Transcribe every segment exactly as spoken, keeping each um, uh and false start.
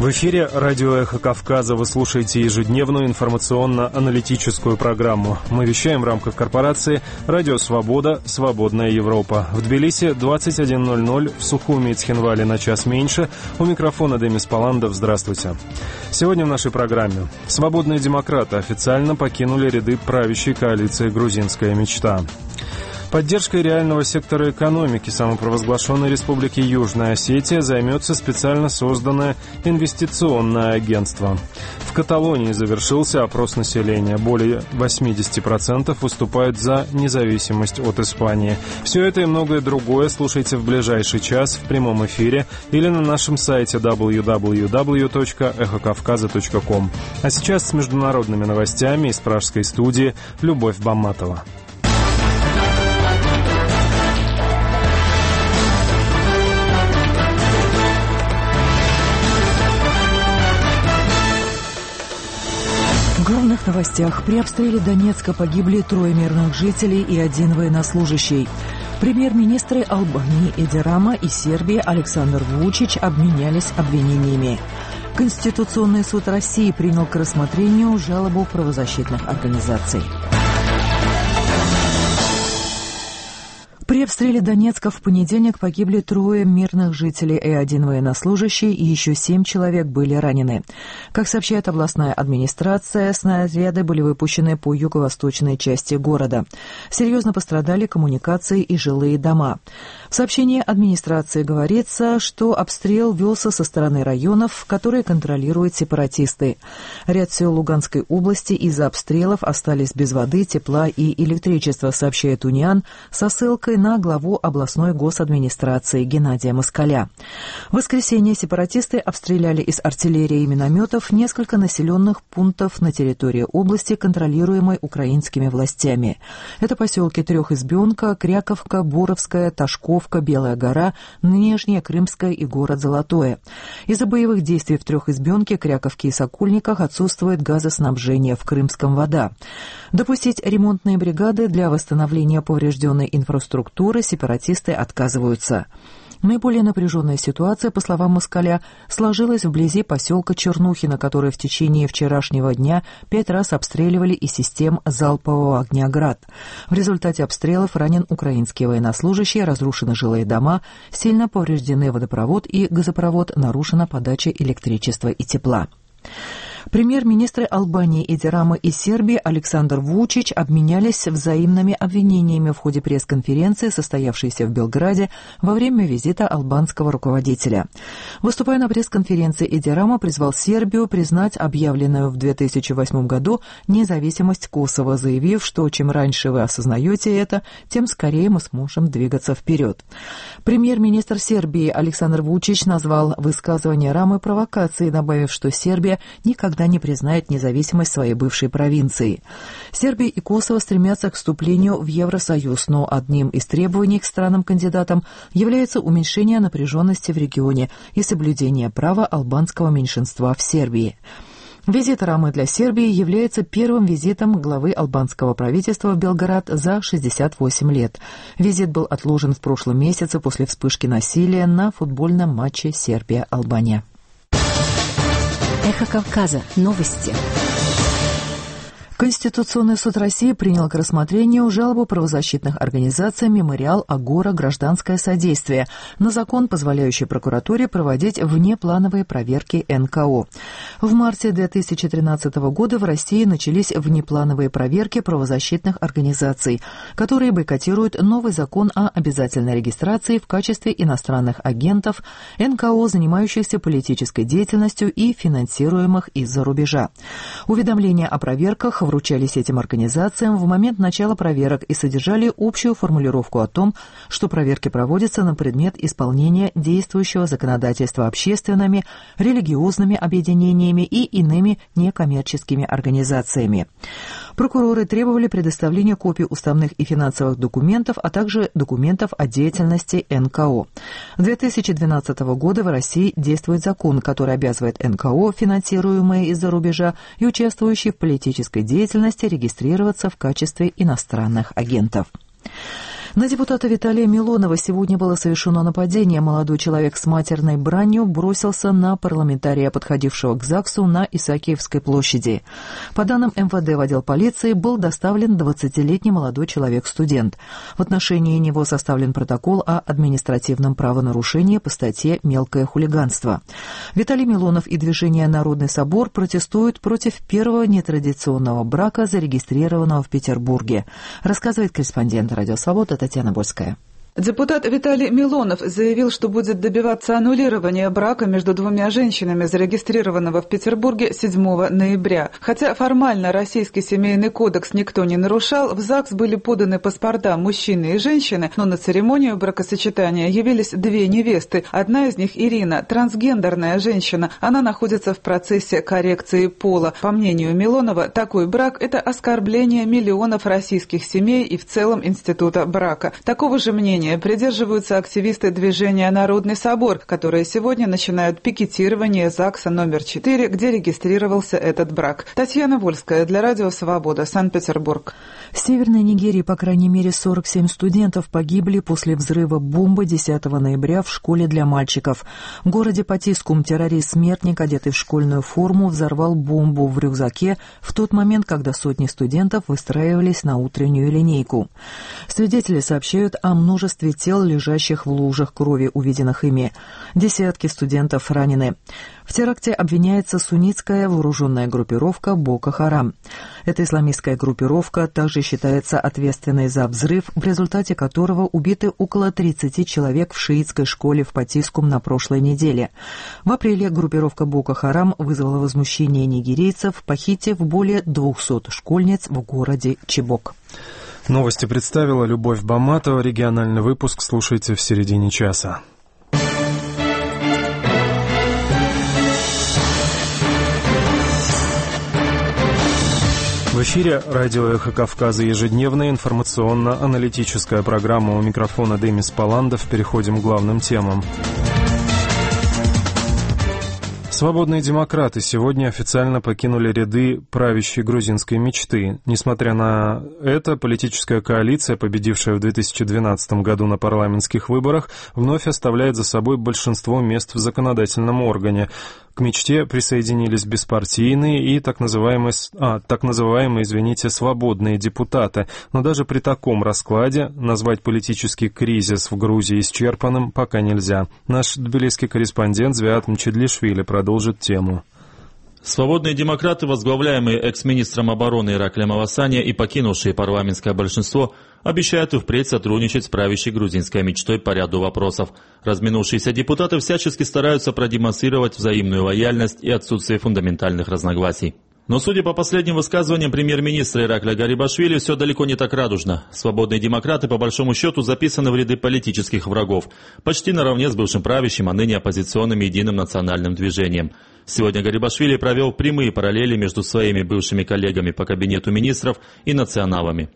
В эфире радио «Эхо Кавказа». Вы слушаете ежедневную информационно-аналитическую программу. Мы вещаем в рамках корпорации «Радио Свобода. Свободная Европа». В Тбилиси двадцать один ноль ноль, в Сухуми и Цхинвале на час меньше. У микрофона Демис Паландов. Здравствуйте. Сегодня в нашей программе. Свободные демократы официально покинули ряды правящей коалиции «Грузинская мечта». Поддержкой реального сектора экономики самопровозглашенной Республики Южная Осетия займется специально созданное инвестиционное агентство. В Каталонии завершился опрос населения. Более восемьдесят процентов выступают за независимость от Испании. Все это и многое другое слушайте в ближайший час в прямом эфире или на нашем сайте дабл ю дабл ю дабл ю точка эхо кавказа точка ком. А сейчас с международными новостями из пражской студии Любовь Бамматова. В главных новостях. При обстреле Донецка погибли трое мирных жителей и один военнослужащий. Премьер-министры Албании Эди Рама и Сербии Александр Вучич обменялись обвинениями. Конституционный суд России принял к рассмотрению жалобу правозащитных организаций. При обстреле Донецка в понедельник погибли трое мирных жителей и один военнослужащий, и еще семь человек были ранены. Как сообщает областная администрация, снаряды были выпущены по юго-восточной части города. Серьезно пострадали коммуникации и жилые дома. В сообщении администрации говорится, что обстрел велся со стороны районов, которые контролируют сепаратисты. Ряд сел Луганской области из-за обстрелов остались без воды, тепла и электричества, сообщает Униан со ссылкой на главу областной госадминистрации Геннадия Москаля. В воскресенье сепаратисты обстреляли из артиллерии и минометов несколько населенных пунктов на территории области, контролируемой украинскими властями. Это поселки Трехизбенка, Кряковка, Боровская, Ташковка, Белая гора, Нижняя Крымская и город Золотое. Из-за боевых действий в Трехизбенке, Кряковке и Сокольниках отсутствует газоснабжение, в Крымском вода. Допустить ремонтные бригады для восстановления поврежденной инфраструктуры сепаратисты отказываются. Наиболее напряженная ситуация, по словам Москаля, сложилась вблизи поселка Чернухино, который в течение вчерашнего дня пять раз обстреливали из систем залпового огня «Град». В результате обстрелов ранен украинский военнослужащий, разрушены жилые дома, сильно повреждены водопровод и газопровод, нарушена подача электричества и тепла. Премьер-министры Албании Эди Рама и Сербии Александр Вучич обменялись взаимными обвинениями в ходе пресс-конференции, состоявшейся в Белграде во время визита албанского руководителя. Выступая на пресс-конференции, Эди Рама призвал Сербию признать объявленную в две тысячи восьмом году независимость Косово, заявив, что чем раньше вы осознаете это, тем скорее мы сможем двигаться вперед. Премьер-министр Сербии Александр Вучич назвал высказывание Рамы провокацией, добавив, что Сербия никогда не признает независимость своей бывшей провинции. Сербия и Косово стремятся к вступлению в Евросоюз, но одним из требований к странам-кандидатам является уменьшение напряженности в регионе и соблюдение права албанского меньшинства в Сербии. Визит Рамы для Сербии является первым визитом главы албанского правительства в Белград за шестьдесят восемь лет. Визит был отложен в прошлом месяце после вспышки насилия на футбольном матче Сербия-Албания. Эхо Кавказа. Новости. Конституционный суд России принял к рассмотрению жалобу правозащитных организаций «Мемориал», «Агора», «Гражданское содействие» на закон, позволяющий прокуратуре проводить внеплановые проверки эн ка о. В марте две тысячи тринадцатого года в России начались внеплановые проверки правозащитных организаций, которые бойкотируют новый закон о обязательной регистрации в качестве иностранных агентов эн ка о, занимающихся политической деятельностью и финансируемых из-за рубежа. Уведомления о проверках вручались этим организациям в момент начала проверок и содержали общую формулировку о том, что проверки проводятся на предмет исполнения действующего законодательства общественными, религиозными объединениями и иными некоммерческими организациями. Прокуроры требовали предоставления копий уставных и финансовых документов, а также документов о деятельности эн ка о. С две тысячи двенадцатого года в России действует закон, который обязывает эн ка о, финансируемые из-за рубежа и участвующие в политической деятельности, регистрироваться в качестве иностранных агентов. На депутата Виталия Милонова сегодня было совершено нападение. Молодой человек с матерной бранью бросился на парламентария, подходившего к ЗАГСу на Исаакиевской площади. По данным эм вэ дэ в отдел полиции был доставлен двадцатилетний молодой человек-студент. В отношении него составлен протокол о административном правонарушении по статье «Мелкое хулиганство». Виталий Милонов и движение «Народный собор» протестуют против первого нетрадиционного брака, зарегистрированного в Петербурге, рассказывает корреспондент «Радио Свобода» Татьяна Больская. Депутат Виталий Милонов заявил, что будет добиваться аннулирования брака между двумя женщинами, зарегистрированного в Петербурге седьмого ноября. Хотя формально Российский семейный кодекс никто не нарушал, в ЗАГС были поданы паспорта мужчины и женщины, но на церемонию бракосочетания явились две невесты. Одна из них, Ирина, трансгендерная женщина. Она находится в процессе коррекции пола. По мнению Милонова, такой брак – это оскорбление миллионов российских семей и в целом института брака. Такого же мнения придерживаются активисты движения «Народный собор», которые сегодня начинают пикетирование ЗАГСа номер четыре, где регистрировался этот брак. Татьяна Вольская для Радио Свобода, Санкт-Петербург. В Северной Нигерии, по крайней мере, сорок семь студентов погибли после взрыва бомбы десятого ноября в школе для мальчиков. В городе Патискум террорист-смертник, одетый в школьную форму, взорвал бомбу в рюкзаке в тот момент, когда сотни студентов выстраивались на утреннюю линейку. Свидетели сообщают о множестве тел, лежащих в лужах крови, увиденных ими. Десятки студентов ранены. В теракте обвиняется суннитская вооруженная группировка Боко Харам. Эта исламистская группировка также считается ответственной за взрыв, в результате которого убиты около тридцати человек в шиитской школе в Патискум на прошлой неделе. В апреле группировка Боко Харам вызвала возмущение нигерийцев, похитив более двухсот школьниц в городе Чибок. Новости представила Любовь Баматова. Региональный выпуск слушайте в середине часа. В эфире радио «Эхо Кавказа» ежедневная информационно-аналитическая программа. У микрофона Демис Паландов. Переходим к главным темам. Свободные демократы сегодня официально покинули ряды правящей грузинской мечты. Несмотря на это, политическая коалиция, победившая в две тысячи двенадцатом году на парламентских выборах, вновь оставляет за собой большинство мест в законодательном органе. К мечте присоединились беспартийные и так называемые, а, так называемые, извините, свободные депутаты. Но даже при таком раскладе назвать политический кризис в Грузии исчерпанным пока нельзя. Наш тбилисский корреспондент Звиат Мчедлишвили продолжит тему. Свободные демократы, возглавляемые экс-министром обороны Ираклием Авасания и покинувшие парламентское большинство, обещают и впредь сотрудничать с правящей грузинской мечтой по ряду вопросов. Разминувшиеся депутаты всячески стараются продемонстрировать взаимную лояльность и отсутствие фундаментальных разногласий. Но, судя по последним высказываниям премьер-министра Ираклия Гарибашвили, все далеко не так радужно. Свободные демократы, по большому счету, записаны в ряды политических врагов, почти наравне с бывшим правящим, а ныне оппозиционным Единым национальным движением. Сегодня Гарибашвили провел прямые параллели между своими бывшими коллегами по кабинету министров и националами.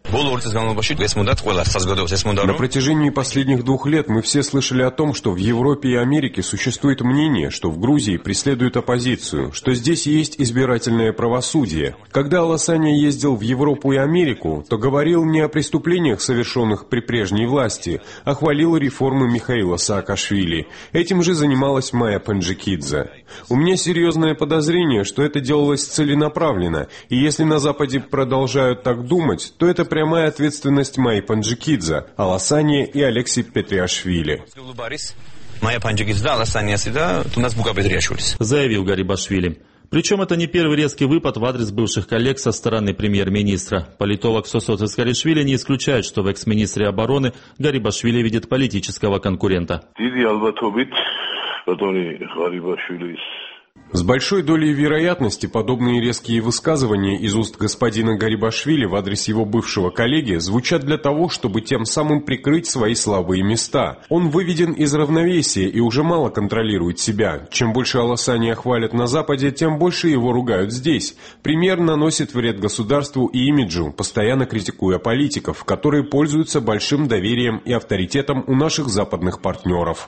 На протяжении последних двух лет мы все слышали о том, что в Европе и Америке существует мнение, что в Грузии преследуют оппозицию, что здесь есть избирательное правосудие. Когда Аласания ездил в Европу и Америку, то говорил не о преступлениях, совершенных при прежней власти, а хвалил реформы Михаила Саакашвили. Этим же занималась Майя Панджикидзе. У меня серьезно Серьезное подозрение, что это делалось целенаправленно, и если на Западе продолжают так думать, то это прямая ответственность Майи Панджикидзе, Аласания и Алекси Петриашвили. Заявил Гарибашвили. Причем это не первый резкий выпад в адрес бывших коллег со стороны премьер-министра. Политолог Сосот Искаришвили не исключает, что в экс-министре обороны Гарибашвили видит политического конкурента. С большой долей вероятности подобные резкие высказывания из уст господина Гарибашвили в адрес его бывшего коллеги звучат для того, чтобы тем самым прикрыть свои слабые места. Он выведен из равновесия и уже мало контролирует себя. Чем больше Аласания хвалят на Западе, тем больше его ругают здесь. Премьер наносит вред государству и имиджу, постоянно критикуя политиков, которые пользуются большим доверием и авторитетом у наших западных партнеров.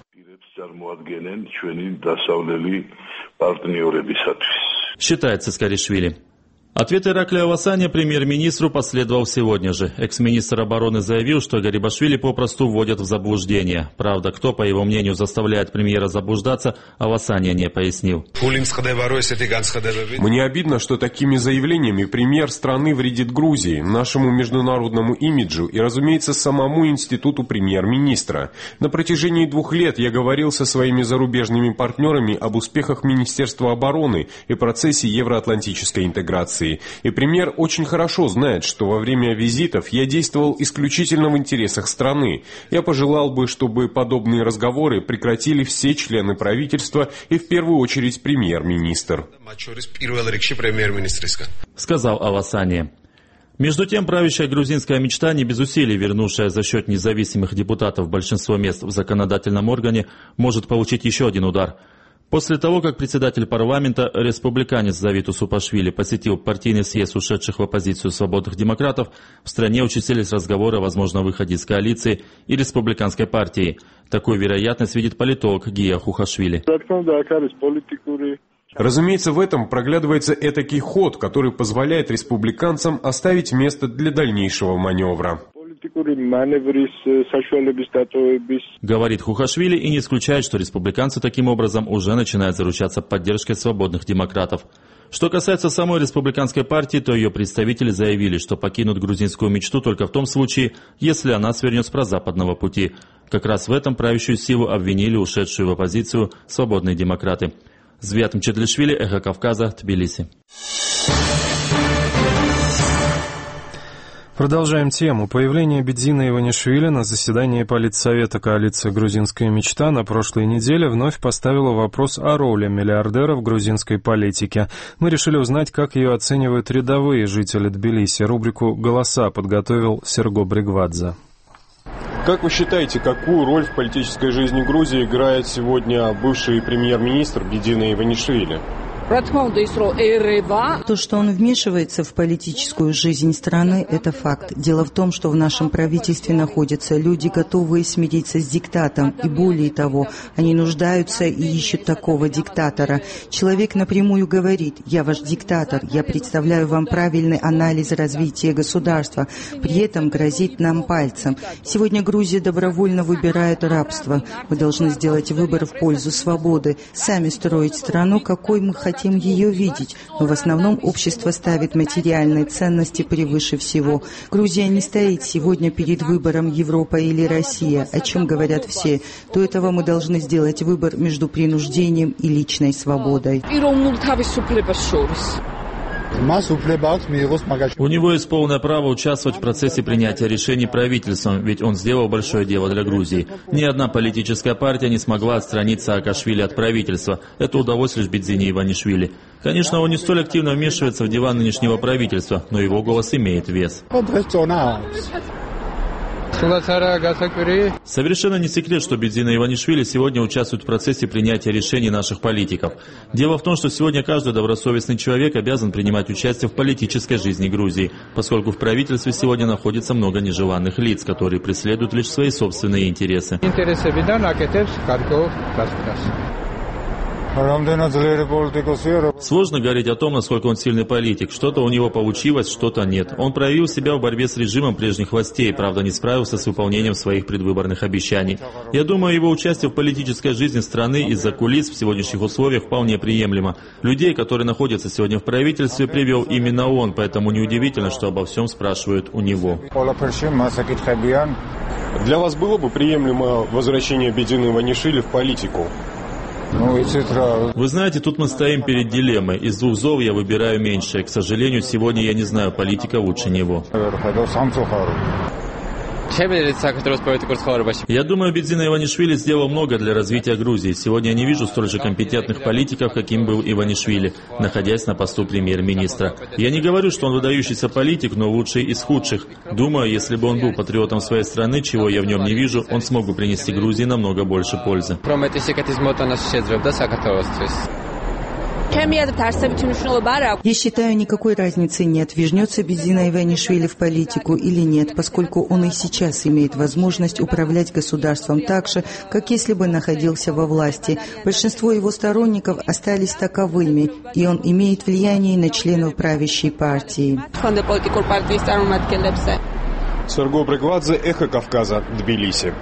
Считает Искаришвили. Ответ Ираклия Авасания премьер-министру последовал сегодня же. Экс-министр обороны заявил, что Гарибашвили попросту вводят в заблуждение. Правда, кто, по его мнению, заставляет премьера заблуждаться, Авасания не пояснил. Мне обидно, что такими заявлениями премьер страны вредит Грузии, нашему международному имиджу и, разумеется, самому институту премьер-министра. На протяжении двух лет я говорил со своими зарубежными партнерами об успехах Министерства обороны и процессе евроатлантической интеграции. И премьер очень хорошо знает, что во время визитов я действовал исключительно в интересах страны. Я пожелал бы, чтобы подобные разговоры прекратили все члены правительства и в первую очередь премьер-министр. Сказал Авасания. Между тем, правящая грузинская мечта, не без усилий вернувшая за счет независимых депутатов большинство мест в законодательном органе, может получить еще один удар. После того, как председатель парламента, республиканец Завиту Супашвили, посетил партийный съезд ушедших в оппозицию свободных демократов, в стране участились разговоры о возможном выходе из коалиции и республиканской партии. Такую вероятность видит политолог Гия Хухашвили. Разумеется, в этом проглядывается этакий ход, который позволяет республиканцам оставить место для дальнейшего маневра. Говорит Хухашвили и не исключает, что республиканцы таким образом уже начинают заручаться поддержкой свободных демократов. Что касается самой республиканской партии, то ее представители заявили, что покинут грузинскую мечту только в том случае, если она свернет с прозападного пути. Как раз в этом правящую силу обвинили ушедшую в оппозицию свободные демократы. Звят Мчедлишвили, Эхо Кавказа, Тбилиси. Продолжаем тему. Появление Бедзина Иванишвили на заседании Политсовета коалиции «Грузинская мечта» на прошлой неделе вновь поставило вопрос о роли миллиардера в грузинской политике. Мы решили узнать, как ее оценивают рядовые жители Тбилиси. Рубрику «Голоса» подготовил Серго Бригвадзе. Как вы считаете, какую роль в политической жизни Грузии играет сегодня бывший премьер-министр Бедзина Иванишвили? То, что он вмешивается в политическую жизнь страны, это факт. Дело в том, что в нашем правительстве находятся люди, готовые смириться с диктатом. И более того, они нуждаются и ищут такого диктатора. Человек напрямую говорит: «Я ваш диктатор, я представляю вам правильный анализ развития государства», при этом грозит нам пальцем. Сегодня Грузия добровольно выбирает рабство. Мы должны сделать выбор в пользу свободы, сами строить страну, какой мы хотим. Хотим ее видеть, но в основном общество ставит материальные ценности превыше всего. Грузия не стоит сегодня перед выбором Европа или Россия, о чем говорят все. До этого мы должны сделать выбор между принуждением и личной свободой. У него есть полное право участвовать в процессе принятия решений правительством, ведь он сделал большое дело для Грузии. Ни одна политическая партия не смогла отстранить Саакашвили от правительства. Это удалось лишь Бедзине Иванишвили. Конечно, он не столь активно вмешивается в дела нынешнего правительства, но его голос имеет вес. Совершенно не секрет, что Бедзина Иванишвили сегодня участвует в процессе принятия решений наших политиков. Дело в том, что сегодня каждый добросовестный человек обязан принимать участие в политической жизни Грузии, поскольку в правительстве сегодня находится много нежеланных лиц, которые преследуют лишь свои собственные интересы. Сложно говорить о том, насколько он сильный политик. Что-то у него получилось, что-то нет. Он проявил себя в борьбе с режимом прежних властей, правда, не справился с выполнением своих предвыборных обещаний. Я думаю, его участие в политической жизни страны из-за кулис в сегодняшних условиях вполне приемлемо. Людей, которые находятся сегодня в правительстве, привел именно он, поэтому неудивительно, что обо всем спрашивают у него. Для вас было бы приемлемо возвращение Бедзина Иванишвили в политику? Вы знаете, тут мы стоим перед дилеммой. Из двух зол я выбираю меньшее. К сожалению, сегодня я не знаю политика лучше него. Я думаю, Бедзина Иванишвили сделал много для развития Грузии. Сегодня я не вижу столь же компетентных политиков, каким был Иванишвили, находясь на посту премьер-министра. Я не говорю, что он выдающийся политик, но лучший из худших. Думаю, если бы он был патриотом своей страны, чего я в нем не вижу, он смог бы принести Грузии намного больше пользы. Я считаю, никакой разницы нет, вернется Бедзина Иванишвили в политику или нет, поскольку он и сейчас имеет возможность управлять государством так же, как если бы находился во власти. Большинство его сторонников остались таковыми, и он имеет влияние на членов правящей партии. Серго Брегвадзе, Эхо Кавказа, Тбилиси.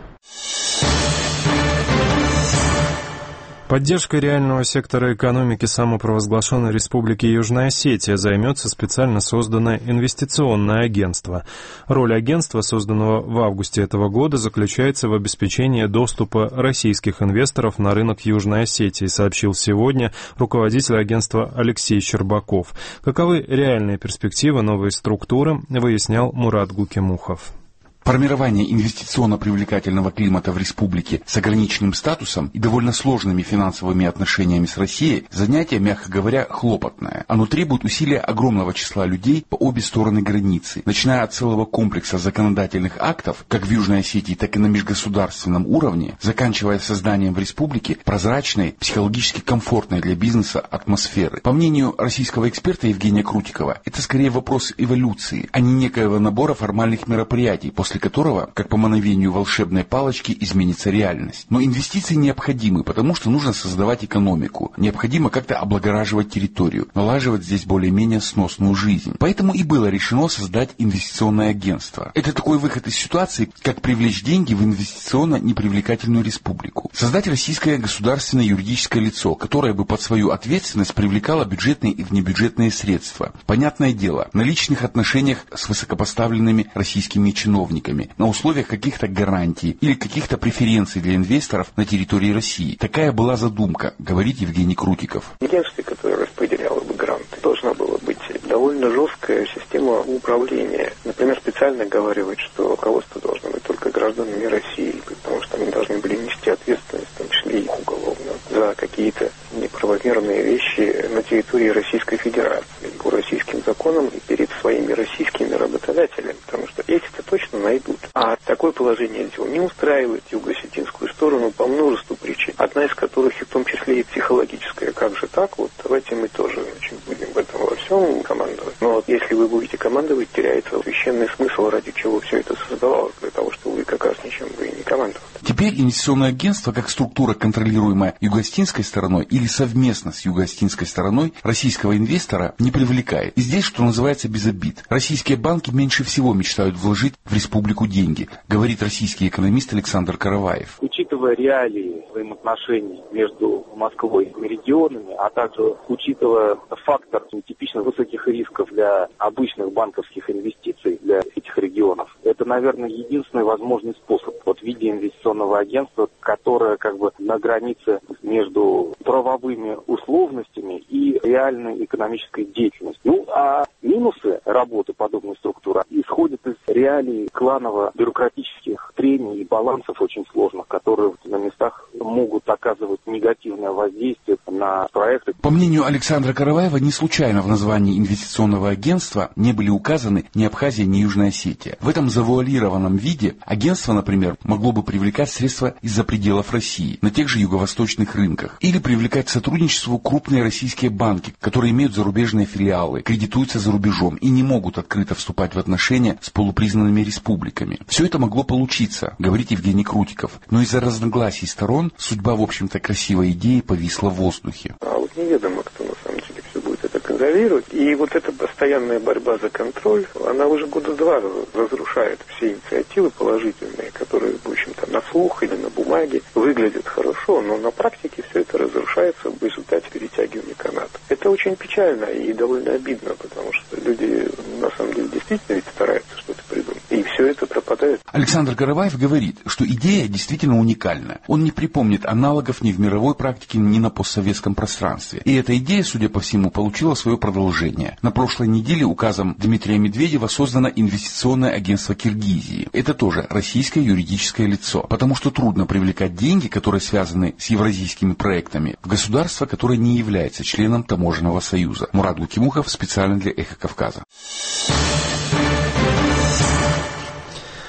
Поддержкой реального сектора экономики самопровозглашенной Республики Южная Осетия займется специально созданное инвестиционное агентство. Роль агентства, созданного в августе этого года, заключается в обеспечении доступа российских инвесторов на рынок Южной Осетии, сообщил сегодня руководитель агентства Алексей Щербаков. Каковы реальные перспективы новой структуры, выяснял Мурат Гукимухов. Формирование инвестиционно-привлекательного климата в республике с ограниченным статусом и довольно сложными финансовыми отношениями с Россией – занятие, мягко говоря, хлопотное. Оно требует усилия огромного числа людей по обе стороны границы, начиная от целого комплекса законодательных актов, как в Южной Осетии, так и на межгосударственном уровне, заканчивая созданием в республике прозрачной, психологически комфортной для бизнеса атмосферы. По мнению российского эксперта Евгения Крутикова, это скорее вопрос эволюции, а не некоего набора формальных мероприятий, после которого, как по мановению волшебной палочки, изменится реальность. Но инвестиции необходимы, потому что нужно создавать экономику. Необходимо как-то облагораживать территорию, налаживать здесь более-менее сносную жизнь. Поэтому и было решено создать инвестиционное агентство. Это такой выход из ситуации, как привлечь деньги в инвестиционно непривлекательную республику. Создать российское государственное юридическое лицо, которое бы под свою ответственность привлекало бюджетные и внебюджетные средства. Понятное дело, на личных отношениях с высокопоставленными российскими чиновниками, на условиях каких-то гарантий или каких-то преференций для инвесторов на территории России. Такая была задумка, говорит Евгений Крутиков. Агентство, которое распределяло бы гранты, должна была быть довольно жесткая система управления. Например, специально говорить, что руководство должно быть только гражданами России, потому что они должны были нести ответственность, в том числе и уголовно, за какие-то неправомерные вещи на территории Российской Федерации, по российским законам и перед своими российскими работодателями, потому что эти-то точно найдут. А такое положение дел не устраивает юго-осетинскую сторону по множеству причин, одна из которых и в том числе и психологическая. Как же так? Вот давайте мы тоже значит, будем в этом во всем командовать. Но вот если вы будете командовать, теряется священный смысл, ради чего все это создавалось, для того, что вы как раз ничем бы и не командовали. Теперь инвестиционное агентство, как структура, контролируемая юго-осетинской стороной или совместно с юго-осетинской стороной, российского инвестора не привлекает. И здесь, что называется, без обид. Российские банки меньше всего мечтают вложить в республику деньги, говорит российский экономист Александр Караваев. Учитывая реалии взаимоотношений между Москвой и регионами, а также учитывая фактор типично высоких рисков для обычных банковских инвестиций для этих регионов, это, наверное, единственный возможный способ вот, в виде инвестиционного агентства, которое как бы на границе между правовыми условностями и реальной экономической деятельностью. Ну, а минусы работы подобной структуры исходят из реалий кланово-бюрократических трений и балансов очень сложных, которые на местах могут оказывать негативное воздействие на проекты. По мнению Александра Караваева, не случайно в названии инвестиционного агентства не были указаны ни Абхазия, ни Южная Осетия. В этом завуалированном виде агентство, например, могло бы привлекать средства из-за пределов России, на тех же юго-восточных рынках, или привлекать к сотрудничеству крупные российские банки, которые имеют зарубежные филиалы, кредитуются за рубежом и не могут открыто вступать в отношения с полупризнанными республиками. Все это могло получиться, говорит Евгений Крутиков, но из-за разногласий сторон судьба, в общем-то, красивой идеи повисла в воздухе. А вот неведомо, кто на самом деле все будет это контролировать. И вот эта постоянная борьба за контроль, она уже года два разрушает все инициативы положительные, которые, в общем-то, на слух или на бумаге выглядят хорошо, но на практике все это разрушается в результате перетягивания каната. Это очень печально и довольно обидно, потому что люди, на самом деле, действительно ведь стараются что-то придумать. И все это пропадает. Александр Караваев говорит, что идея действительно уникальна. Он не припомнит аналогов ни в мировой практике, ни на постсоветском пространстве. И эта идея, судя по всему, получила свое продолжение. На прошлой неделе указом Дмитрия Медведева создано инвестиционное агентство Киргизии. Это тоже российское юридическое лицо, потому что трудно привлекать деньги, которые связаны с евразийскими проектами, в государство, которое не является членом таможенного союза. Мурат Гукимухов, специально для Эхо Кавказа.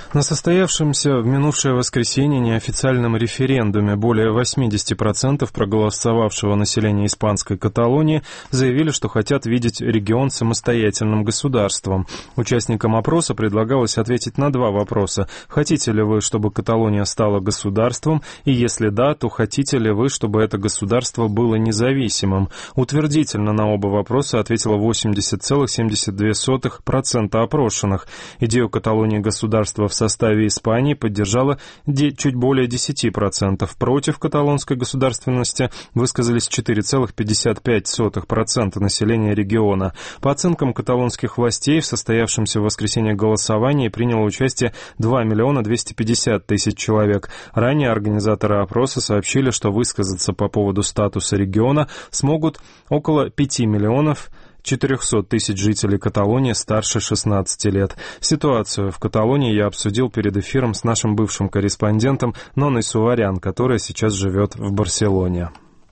На состоявшемся в минувшее воскресенье неофициальном референдуме более восемьдесят процентов проголосовавшего населения испанской Каталонии заявили, что хотят видеть регион самостоятельным государством. Участникам опроса предлагалось ответить на два вопроса. Хотите ли вы, чтобы Каталония стала государством? И если да, то хотите ли вы, чтобы это государство было независимым? Утвердительно на оба вопроса ответило восемьдесят целых семьдесят две сотых процента опрошенных. Идею Каталонии государства в составе Испании поддержало чуть более десять процентов. Против каталонской государственности высказались четыре целых пятьдесят пять сотых процента населения региона. По оценкам каталонских властей, в состоявшемся в воскресенье голосовании приняло участие два миллиона двести пятьдесят тысяч человек. Ранее организаторы опроса сообщили, что высказаться по поводу статуса региона смогут около пяти миллионов четыреста тысяч жителей Каталонии старше шестнадцати лет. Ситуацию в Каталонии я обсудил перед эфиром с нашим бывшим корреспондентом Ноной Суварян, которая сейчас живет в Барселоне.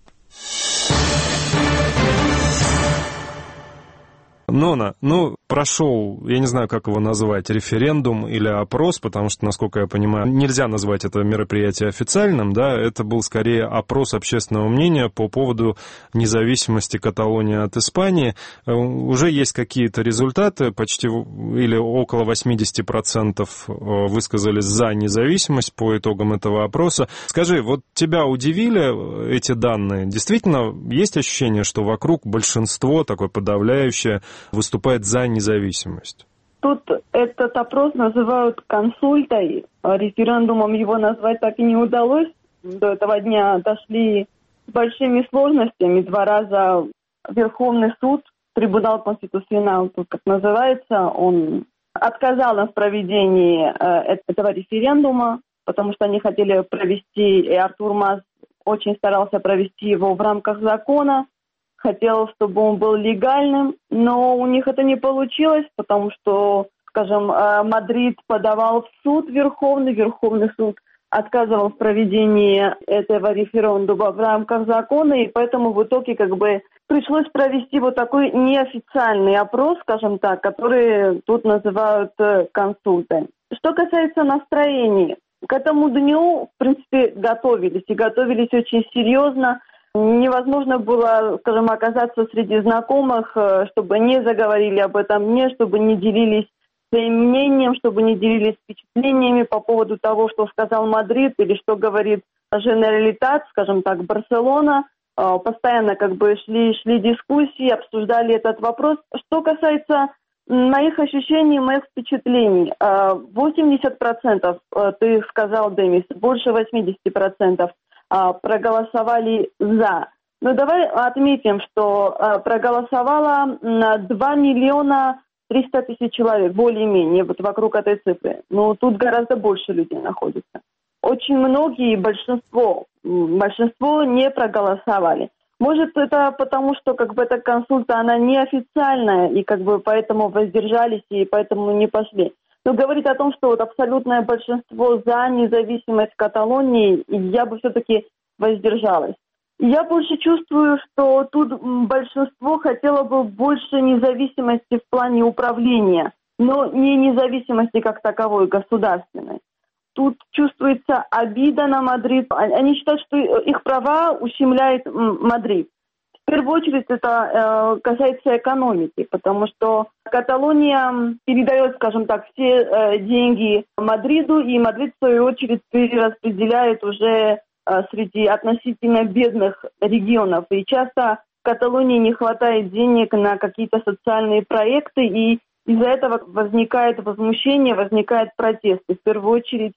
Нона, ну, прошел, я не знаю, как его назвать, референдум или опрос, потому что, насколько я понимаю, нельзя назвать это мероприятие официальным, да, это был скорее опрос общественного мнения по поводу независимости Каталонии от Испании. Уже есть какие-то результаты, почти или около восемьдесят процентов высказались за независимость по итогам этого опроса. Скажи, вот тебя удивили эти данные? Действительно, есть ощущение, что вокруг большинство, такое подавляющее, выступает за независимость? Тут этот опрос называют консультой. Референдумом его назвать так и не удалось. До этого дня дошли с большими сложностями. Два раза Верховный суд, трибунал конституционал, тут как называется, он отказал в проведении этого референдума, потому что они хотели провести, и Артур Мас очень старался провести его в рамках закона. Хотел, чтобы он был легальным, но у них это не получилось, потому что, скажем, Мадрид подавал в суд Верховный, Верховный суд отказывал в проведении этого референдума в рамках закона, и поэтому в итоге как бы пришлось провести вот такой неофициальный опрос, скажем так, который тут называют консультой. Что касается настроений, к этому дню, в принципе, готовились, и готовились очень серьезно. Невозможно было, скажем, оказаться среди знакомых, чтобы не заговорили об этом дне, чтобы не делились своим мнением, чтобы не делились впечатлениями по поводу того, что сказал Мадрид или что говорит Женералитат, скажем так, Барселона. Постоянно как бы шли, шли дискуссии, обсуждали этот вопрос. Что касается моих ощущений, моих впечатлений, восемьдесят процентов, ты сказал, Демис, больше восемьдесят процентов проголосовали «за». Но давай отметим, что проголосовало два миллиона триста тысяч человек, более-менее, вот вокруг этой цифры. Но тут гораздо больше людей находится. Очень многие, большинство, большинство не проголосовали. Может, это потому, что как бы эта консульта, она неофициальная, и как бы поэтому воздержались, и поэтому не пошли. Но говорить о том, что вот абсолютное большинство за независимость Каталонии, я бы все-таки воздержалась. Я больше чувствую, что тут большинство хотело бы больше независимости в плане управления, но не независимости как таковой, государственной. Тут чувствуется обида на Мадрид. Они считают, что их права ущемляет Мадрид. В первую очередь это э, касается экономики, потому что Каталония передает, скажем так, все э, деньги Мадриду, и Мадрид, в свою очередь, перераспределяет уже э, среди относительно бедных регионов. И часто в Каталонии не хватает денег на какие-то социальные проекты, и из-за этого возникает возмущение, возникает протест. И в первую очередь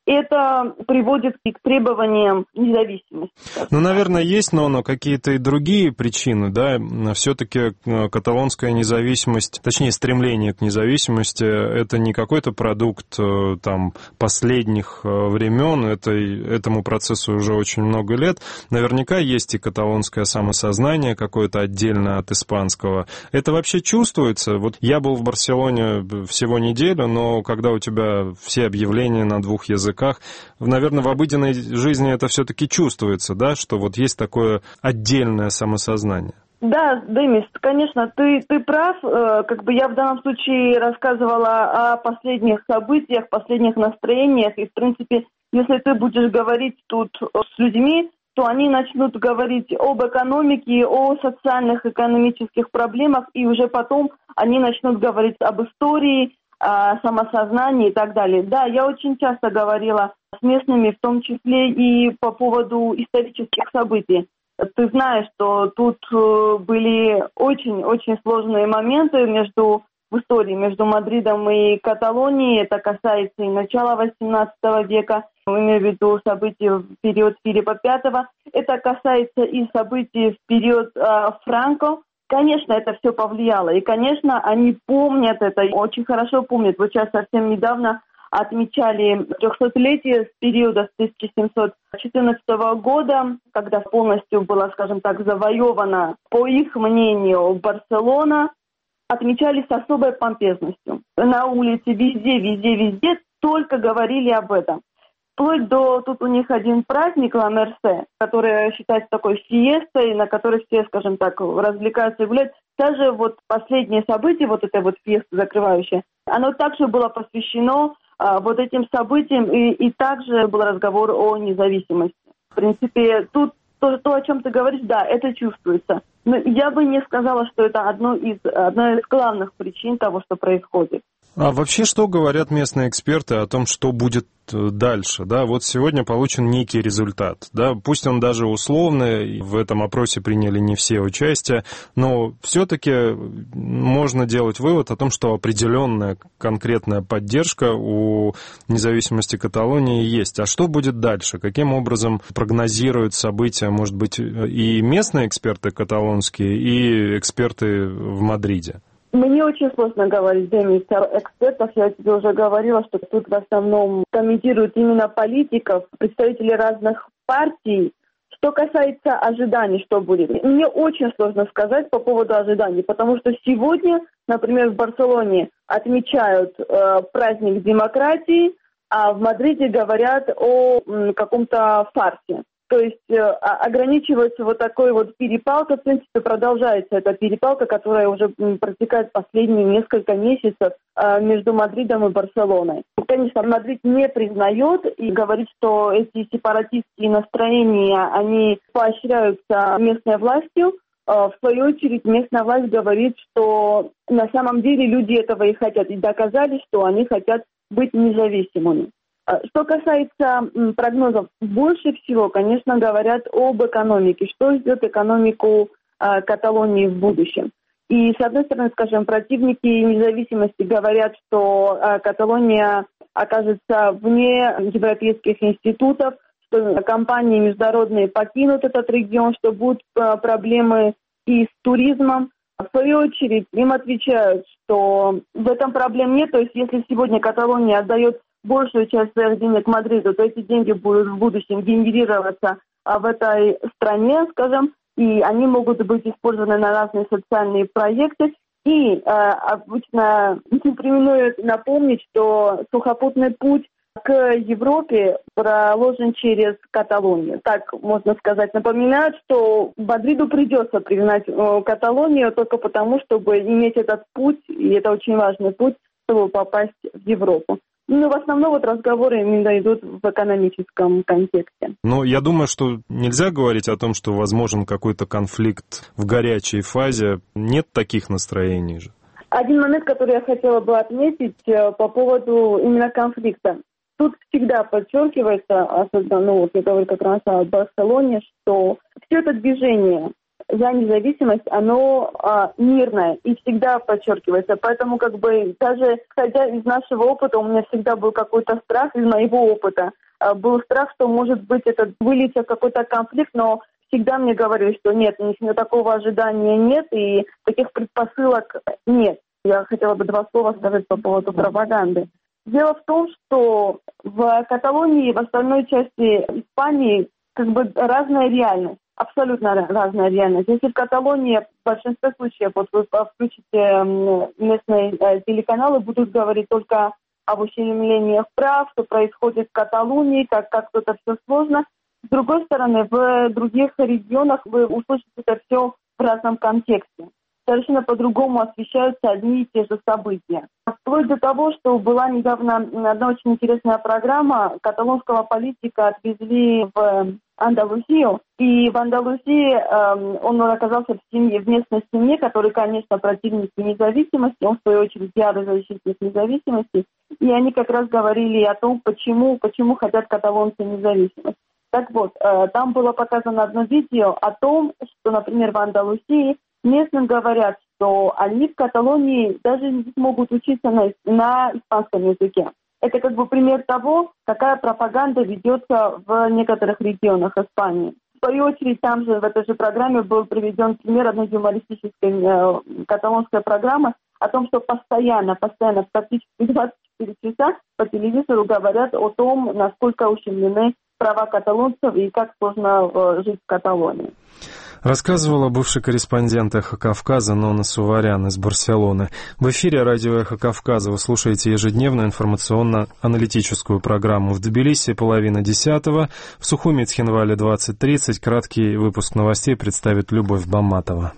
это приводит к требованиям независимости. Ну, наверное, есть, но, но какие-то и другие причины, да, все-таки каталонская независимость, точнее, стремление к независимости, это не какой-то продукт там последних времен, это, этому процессу уже очень много лет. Наверняка есть и каталонское самосознание какое-то отдельно от испанского. Это вообще чувствуется? Вот я был в Барселоне всего неделю, но когда у тебя все объявления на двух языках, наверное, в обыденной жизни это все-таки чувствуется, да, что вот есть такое отдельное самосознание. Да, Демис, конечно, ты, ты прав. Как бы я в данном случае рассказывала о последних событиях, последних настроениях. И, в принципе, если ты будешь говорить тут с людьми, то они начнут говорить об экономике, о социальных, экономических проблемах, и уже потом они начнут говорить об истории, о самосознании и так далее. Да, я очень часто говорила с местными, в том числе и по поводу исторических событий. Ты знаешь, что тут были очень-очень сложные моменты между, в истории между Мадридом и Каталонией. Это касается и начала восемнадцатого века, имею в виду события в период Филиппа Пятого. Это касается и событий в период э, Франко. Конечно, это все повлияло. И, конечно, они помнят это, очень хорошо помнят. Вот сейчас совсем недавно отмечали трехсотлетие с периода с тысяча семьсот четырнадцатого года, когда полностью была, скажем так, завоевана, по их мнению, Барселона. Отмечали с особой помпезностью. На улице, везде, везде, везде только говорили об этом. Вплоть до, тут у них один праздник, Ла Мерсе, который считается такой фиестой, на которой все, скажем так, развлекаются и гуляют. Даже вот последнее событие, вот это вот фиеста закрывающая, оно также было посвящено а, вот этим событиям, и, и также был разговор о независимости. В принципе, тут то, то, о чем ты говоришь, да, это чувствуется. Но я бы не сказала, что это одно из, одна из главных причин того, что происходит. А вообще, что говорят местные эксперты о том, что будет дальше? Да, вот сегодня получен некий результат. Да, пусть он даже условный, в этом опросе приняли не все участие, но все-таки можно делать вывод о том, что определенная конкретная поддержка у независимости Каталонии есть. А что будет дальше? Каким образом прогнозируют события, может быть, и местные эксперты каталонские, и эксперты в Мадриде? Мне очень сложно говорить, Демис, экспертов. Я тебе уже говорила, что тут в основном комментируют именно политиков, представители разных партий. Что касается ожиданий, что будет, мне очень сложно сказать по поводу ожиданий, потому что сегодня, например, в Барселоне отмечают э, праздник демократии, а в Мадриде говорят о м, каком-то фарсе. То есть э, ограничивается вот такой вот перепалка, в принципе, продолжается эта перепалка, которая уже протекает последние несколько месяцев э, между Мадридом и Барселоной. Конечно, Мадрид не признает и говорит, что эти сепаратистские настроения, они поощряются местной властью. Э, в свою очередь, местная власть говорит, что на самом деле люди этого и хотят, и доказали, что они хотят быть независимыми. Что касается прогнозов, больше всего, конечно, говорят об экономике, что ждет экономику э, Каталонии в будущем. И, с одной стороны, скажем, противники независимости говорят, что э, Каталония окажется вне европейских институтов, что компании международные покинут этот регион, что будут э, проблемы и с туризмом. В свою очередь, им отвечают, что в этом проблем нет, то есть если сегодня Каталония отдает большую часть своих денег Мадриду, то эти деньги будут в будущем генерироваться а, в этой стране, скажем, и они могут быть использованы на разные социальные проекты. И а, обычно не преминуют напомнить, что сухопутный путь к Европе проложен через Каталонию. Так можно сказать. Напоминают, что Мадриду придется признать э, Каталонию только потому, чтобы иметь этот путь, и это очень важный путь, чтобы попасть в Европу. Ну, в основном вот разговоры именно идут в экономическом контексте. Но я думаю, что нельзя говорить о том, что возможен какой-то конфликт в горячей фазе. Нет таких настроений же. Один момент, который я хотела бы отметить по поводу именно конфликта. Тут всегда подчеркивается, особенно, ну, вот я говорю как раз о Барселоне, что все это движение за независимость, оно а, мирное и всегда подчеркивается. Поэтому, как бы, даже исходя из нашего опыта, у меня всегда был какой-то страх, из моего опыта, а, был страх, что, может быть, это выльется в какой-то конфликт, но всегда мне говорили, что нет, ничего такого ожидания нет и таких предпосылок нет. Я хотела бы два слова сказать по поводу пропаганды. Дело в том, что в Каталонии и в остальной части Испании как бы разная реальность. Абсолютно разная реальность. Если в Каталонии в большинстве случаев, вот вы включите местные телеканалы, будут говорить только об ущемлениях прав, что происходит в Каталонии, как, как тут все сложно. С другой стороны, в других регионах вы услышите это все в разном контексте. Совершенно по-другому освещаются одни и те же события. Вплоть до того, что была недавно одна очень интересная программа, каталонского политика отвезли в Андалусию, и в Андалусии э, он оказался в семье, в местной семье, который, конечно, противник независимости, он в свою очередь ярый защитник независимости, и они как раз говорили о том, почему, почему хотят каталонцы независимость. Так вот, э, там было показано одно видео о том, что, например, в Андалусии местным говорят, что они в Каталонии даже не смогут учиться на, на испанском языке. Это как бы пример того, какая пропаганда ведется в некоторых регионах Испании. В свою очередь, там же, в этой же программе был приведен пример одной юмористической э, каталонской программы о том, что постоянно, постоянно, практически двадцать четыре часа по телевизору говорят о том, насколько ущемлены права каталонцев и как сложно э, жить в Каталонии. Рассказывала бывший корреспондент «Эхо Кавказа» Нона Суварян из Барселоны. В эфире радио «Эхо Кавказа» вы слушаете ежедневную информационно-аналитическую программу. В Тбилиси половина десятого, в Сухуми Цхинвале двадцать тридцать. Краткий выпуск новостей представит Любовь Бамматова.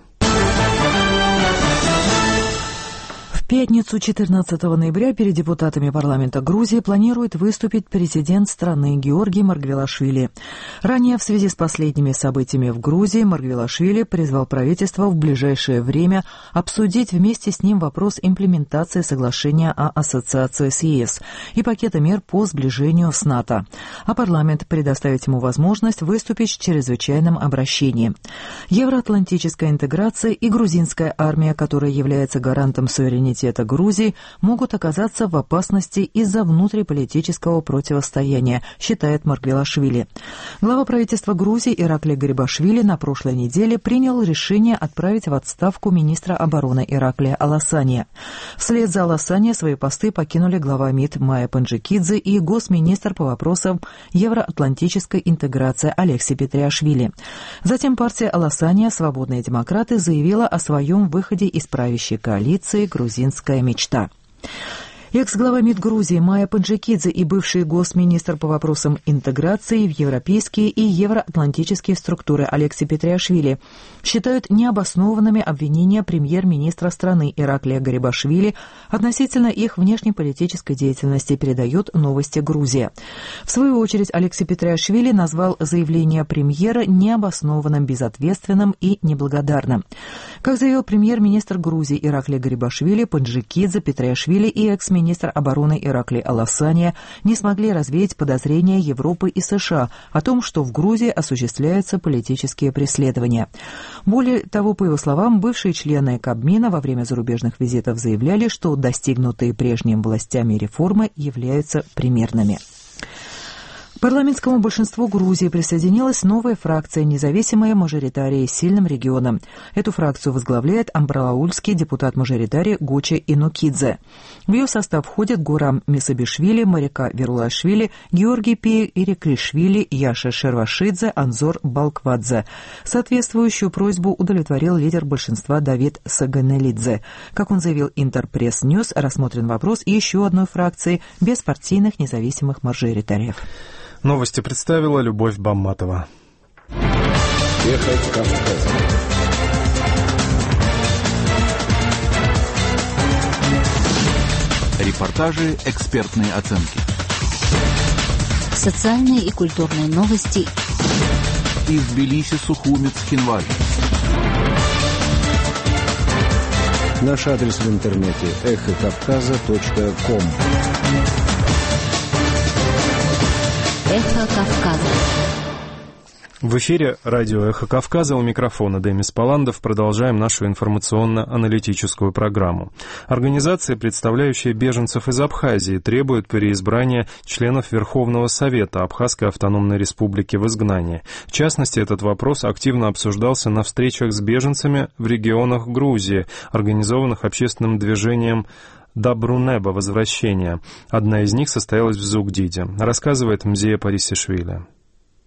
В пятницу, четырнадцатого ноября, перед депутатами парламента Грузии планирует выступить президент страны Георгий Маргвелашвили. Ранее, в связи с последними событиями в Грузии, Маргвелашвили призвал правительство в ближайшее время обсудить вместе с ним вопрос имплементации соглашения о ассоциации с ЕС и пакета мер по сближению с НАТО, а парламент предоставить ему возможность выступить с чрезвычайным обращением. Евроатлантическая интеграция и грузинская армия, которая является гарантом суверенитета Грузии, могут оказаться в опасности из-за внутриполитического противостояния, считает Маргвелашвили. Глава правительства Грузии Ираклий Гарибашвили на прошлой неделе принял решение отправить в отставку министра обороны Ираклия Аласания. Вслед за Аласания свои посты покинули глава МИД Майя Панджикидзе и госминистр по вопросам евроатлантической интеграции Алексей Петриашвили. Затем партия Аласания «Свободные демократы» заявила о своем выходе из правящей коалиции «Грузинская мечта». Экс-глава МИД Грузии Майя Панджикидзе и бывший госминистр по вопросам интеграции в европейские и евроатлантические структуры Алексей Петриашвили считают необоснованными обвинения премьер-министра страны Ираклия Гарибашвили относительно их внешнеполитической деятельности, передает «Новости Грузия». В свою очередь Алексей Петриашвили назвал заявление премьера необоснованным, безответственным и неблагодарным. Как заявил премьер-министр Грузии Ираклий Гарибашвили, Панджикидзе, Петриашвили и экс-министр Министр обороны Ираклий Аласания не смогли развеять подозрения Европы и США о том, что в Грузии осуществляются политические преследования. Более того, по его словам, бывшие члены Кабмина во время зарубежных визитов заявляли, что достигнутые прежними властями реформы являются примерными. К парламентскому большинству Грузии присоединилась новая фракция «Независимые мажоритарии с сильным регионом». Эту фракцию возглавляет амбралаульский депутат-мажоритарий Гочи Инукидзе. В ее состав входят Гурам Мисабишвили, Марика Верулашвили, Георгий Пи Ириклишвили, Яша Шервашидзе, Анзор Балквадзе. Соответствующую просьбу удовлетворил лидер большинства Давид Саганелидзе. Как он заявил Интерпресс-Ньюс, рассмотрен вопрос еще одной фракции беспартийных независимых мажоритариев. Новости представила Любовь Бамматова. Эхо Кавказа. Репортажи, экспертные оценки. Социальные и культурные новости. Из Тбилиси, Сухуми, Цхинвале. Наш адрес в интернете эхо кавказа точка ком. Эхо Кавказа. В эфире радио «Эхо Кавказа», у микрофона Демис Паландов. Продолжаем нашу информационно-аналитическую программу. Организации, представляющие беженцев из Абхазии, требуют переизбрания членов Верховного Совета Абхазской автономной республики в изгнании. В частности, этот вопрос активно обсуждался на встречах с беженцами в регионах Грузии, организованных общественным движением «Добрунеба. Возвращение». Одна из них состоялась в Зугдиде, рассказывает Мзея Парисишвили.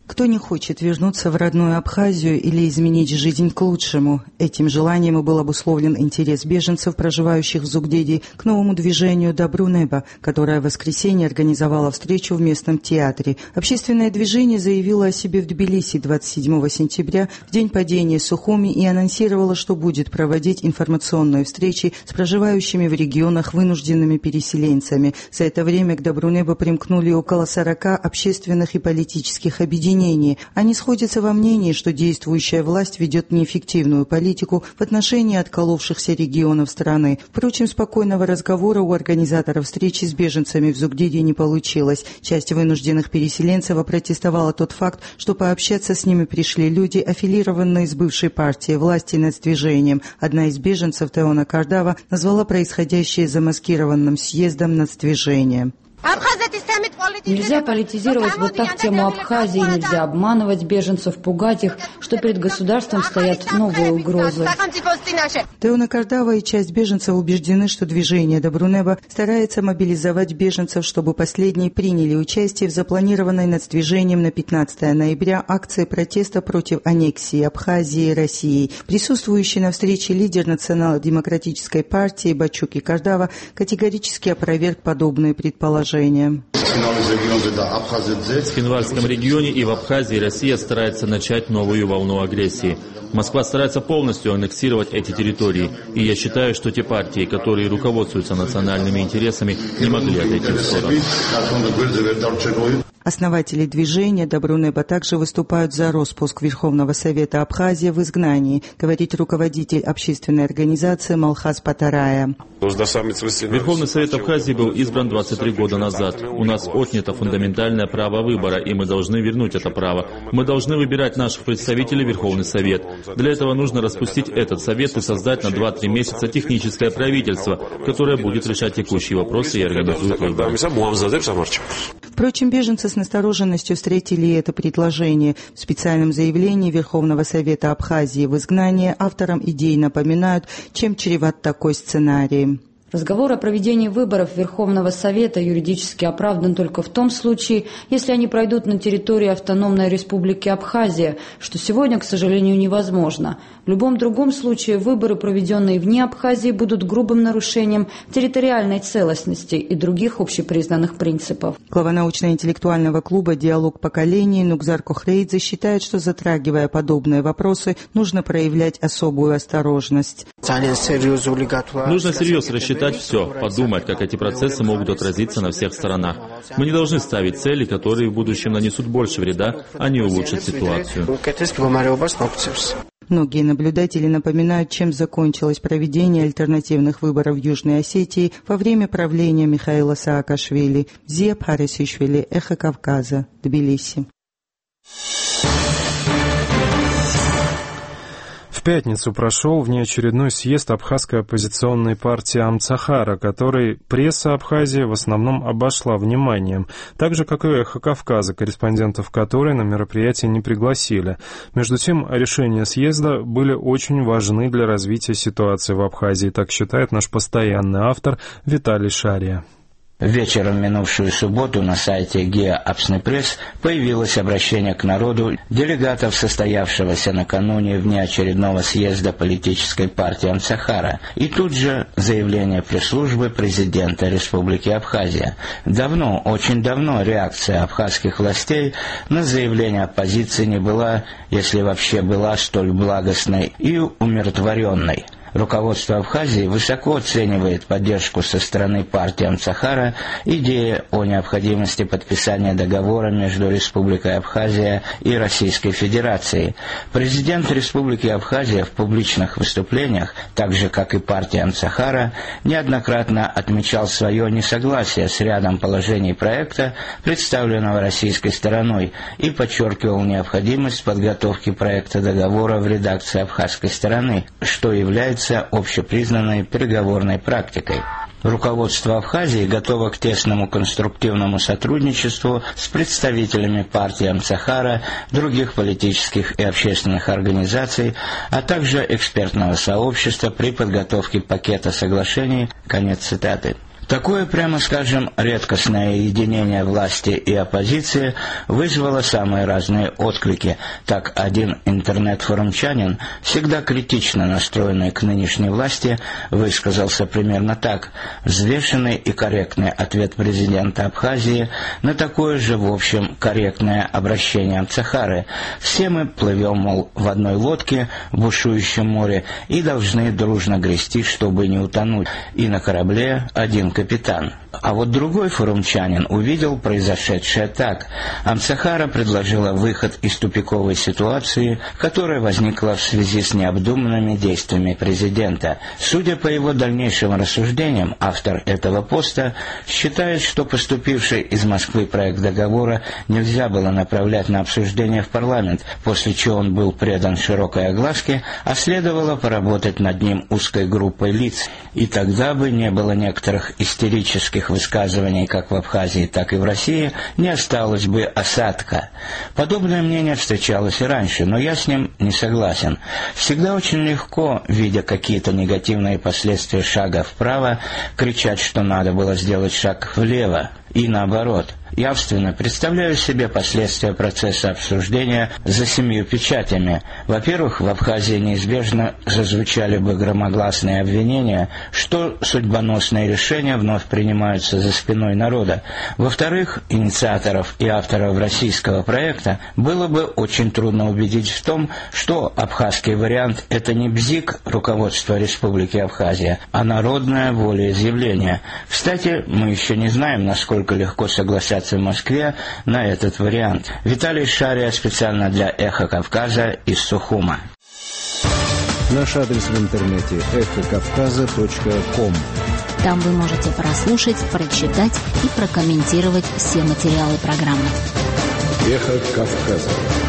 Кто не хочет вернуться в родную Абхазию или изменить жизнь к лучшему? Этим желанием и был обусловлен интерес беженцев, проживающих в Зугдеди, к новому движению «Добру Неба», которое в воскресенье организовало встречу в местном театре. Общественное движение заявило о себе в Тбилиси двадцать седьмого сентября, в день падения Сухуми, и анонсировало, что будет проводить информационные встречи с проживающими в регионах вынужденными переселенцами. За это время к «Добру Неба» примкнули около сорока общественных и политических объединений. Они сходятся во мнении, что действующая власть ведет неэффективную политику в отношении отколовшихся регионов страны. Впрочем, спокойного разговора у организаторов встречи с беженцами в Зугдиде не получилось. Часть вынужденных переселенцев опротестовала тот факт, что пообщаться с ними пришли люди, аффилированные с бывшей партией власти нацдвижением. Одна из беженцев, Теона Кардава, назвала происходящее замаскированным съездом нацдвижения. Нельзя политизировать вот так тему Абхазии, нельзя обманывать беженцев, пугать их, что перед государством стоят новые угрозы. Теона Кардава и часть беженцев убеждены, что движение «Добру Неба» старается мобилизовать беженцев, чтобы последние приняли участие в запланированной нацдвижением на пятнадцатого ноября акции протеста против аннексии Абхазии Россией. Присутствующий на встрече лидер национал-демократической партии Бачуки Кардава категорически опроверг подобные предположения. В Хинвальском регионе и в Абхазии Россия старается начать новую волну агрессии. Москва старается полностью аннексировать эти территории, и я считаю, что те партии, которые руководствуются национальными интересами, не могли отойти в сторону. Основатели движения «Добру Неба» также выступают за распуск Верховного Совета Абхазии в изгнании, говорит руководитель общественной организации Малхаз Патарая. Верховный Совет Абхазии был избран двадцать три года назад. У нас отнято фундаментальное право выбора, и мы должны вернуть это право. Мы должны выбирать наших представителей в Верховный Совет. Для этого нужно распустить этот Совет и создать на два-три месяца техническое правительство, которое будет решать текущие вопросы и организует выборы. Впрочем, беженцы с настороженностью встретили это предложение. В специальном заявлении Верховного Совета Абхазии в изгнании авторам идей напоминают, чем чреват такой сценарий. Разговор о проведении выборов Верховного Совета юридически оправдан только в том случае, если они пройдут на территории автономной республики Абхазия, что сегодня, к сожалению, невозможно. В любом другом случае выборы, проведенные вне Абхазии, будут грубым нарушением территориальной целостности и других общепризнанных принципов. Глава научно-интеллектуального клуба «Диалог поколений» Нукзар Кохрейдзе считает, что, затрагивая подобные вопросы, нужно проявлять особую осторожность. Нужно серьезно рассчитать все, подумать, как эти процессы могут отразиться на всех сторонах. Мы не должны ставить цели, которые в будущем нанесут больше вреда, а не улучшат ситуацию. Многие наблюдатели напоминают, чем закончилось проведение альтернативных выборов в Южной Осетии во время правления Михаила Саакашвили. Зия Парисишвили, Эхо Кавказа, Тбилиси. В пятницу прошел внеочередной съезд абхазской оппозиционной партии Амцахара, который пресса Абхазии в основном обошла вниманием, так же, как и «Эхо Кавказа», корреспондентов которой на мероприятие не пригласили. Между тем, решения съезда были очень важны для развития ситуации в Абхазии, так считает наш постоянный автор Виталий Шария. Вечером минувшую субботу на сайте ГИА Апснепресс появилось обращение к народу делегатов состоявшегося накануне внеочередного съезда политической партии Амцахара, и тут же заявление пресс-службы президента Республики Абхазия. Давно, очень давно реакция абхазских властей на заявление оппозиции не была, если вообще была, столь благостной и умиротворенной. Руководство Абхазии высоко оценивает поддержку со стороны партии Амцахара идеи о необходимости подписания договора между Республикой Абхазия и Российской Федерацией. Президент Республики Абхазия в публичных выступлениях, так же как и партия Амцахара, неоднократно отмечал свое несогласие с рядом положений проекта, представленного российской стороной, и подчеркивал необходимость подготовки проекта договора в редакции абхазской стороны, что является общепризнанной переговорной практикой. Руководство Абхазии готово к тесному конструктивному сотрудничеству с представителями партии Амцахара, других политических и общественных организаций, а также экспертного сообщества при подготовке пакета соглашений. Конец цитаты. Такое, прямо скажем, редкостное единение власти и оппозиции вызвало самые разные отклики. Так, один интернет-форумчанин, всегда критично настроенный к нынешней власти, высказался примерно так: взвешенный и корректный ответ президента Абхазии на такое же, в общем, корректное обращение Амцахары. Все мы плывем, мол, в одной лодке в бушующем море и должны дружно грести, чтобы не утонуть. И на корабле один капитан. А вот другой форумчанин увидел произошедшее так. Амцахара предложила выход из тупиковой ситуации, которая возникла в связи с необдуманными действиями президента. Судя по его дальнейшим рассуждениям, автор этого поста считает, что поступивший из Москвы проект договора нельзя было направлять на обсуждение в парламент, после чего он был предан широкой огласке, а следовало поработать над ним узкой группой лиц. И тогда бы не было некоторых истерических высказываний как в Абхазии, так и в России, не осталось бы осадка. Подобное мнение встречалось и раньше, но я с ним не согласен. Всегда очень легко, видя какие-то негативные последствия шага вправо, кричать, что надо было сделать шаг влево, и наоборот. Явственно представляю себе последствия процесса обсуждения за семью печатями. Во-первых, в Абхазии неизбежно зазвучали бы громогласные обвинения, что судьбоносные решения вновь принимаются за спиной народа. Во-вторых, инициаторов и авторов российского проекта было бы очень трудно убедить в том, что абхазский вариант – это не бзик руководства Республики Абхазия, а народное волеизъявление. Кстати, мы еще не знаем, насколько легко согласятся в Москве на этот вариант. Виталий Шария специально для «Эхо Кавказа» из Сухума. Наш адрес в интернете эхо кавказа точка ком. Там вы можете прослушать, прочитать и прокомментировать все материалы программы. «Эхо Кавказа».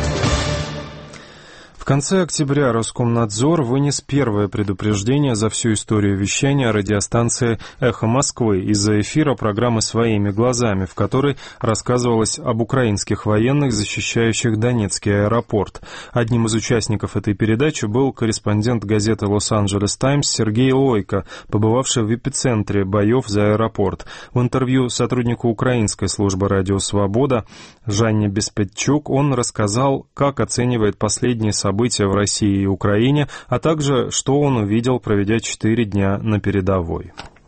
В конце октября Роскомнадзор вынес первое предупреждение за всю историю вещания радиостанции «Эхо Москвы» из-за эфира программы «Своими глазами», в которой рассказывалось об украинских военных, защищающих Донецкий аэропорт. Одним из участников этой передачи был корреспондент газеты «Лос-Анджелес Таймс» Сергей Лойко, побывавший в эпицентре боев за аэропорт. В интервью сотруднику украинской службы «Радио Свобода» Жанне Беспетчук он рассказал, как оценивает последние события события в России и Украине, а также что он увидел, проведя четыре дня на передовой.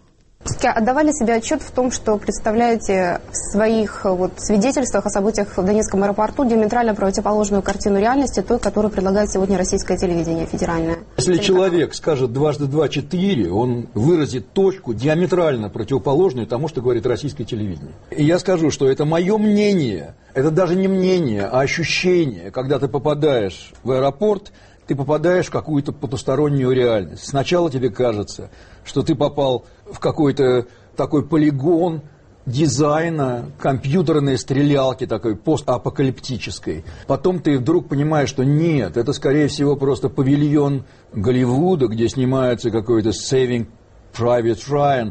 Отдавали себе отчет в том, что представляете в своих вот, свидетельствах о событиях в Донецком аэропорту диаметрально противоположную картину реальности той, которую предлагает сегодня российское телевидение федеральное. Если человек скажет дважды два четыре, он выразит точку диаметрально противоположную тому, что говорит российское телевидение. И я скажу, что это мое мнение, это даже не мнение, а ощущение, когда ты попадаешь в аэропорт, ты попадаешь в какую-то потустороннюю реальность. Сначала тебе кажется, что ты попал в какой-то такой полигон дизайна, компьютерной стрелялки такой постапокалиптической. Потом ты вдруг понимаешь, что нет, это скорее всего просто павильон Голливуда, где снимается какой-то Saving Private Ryan,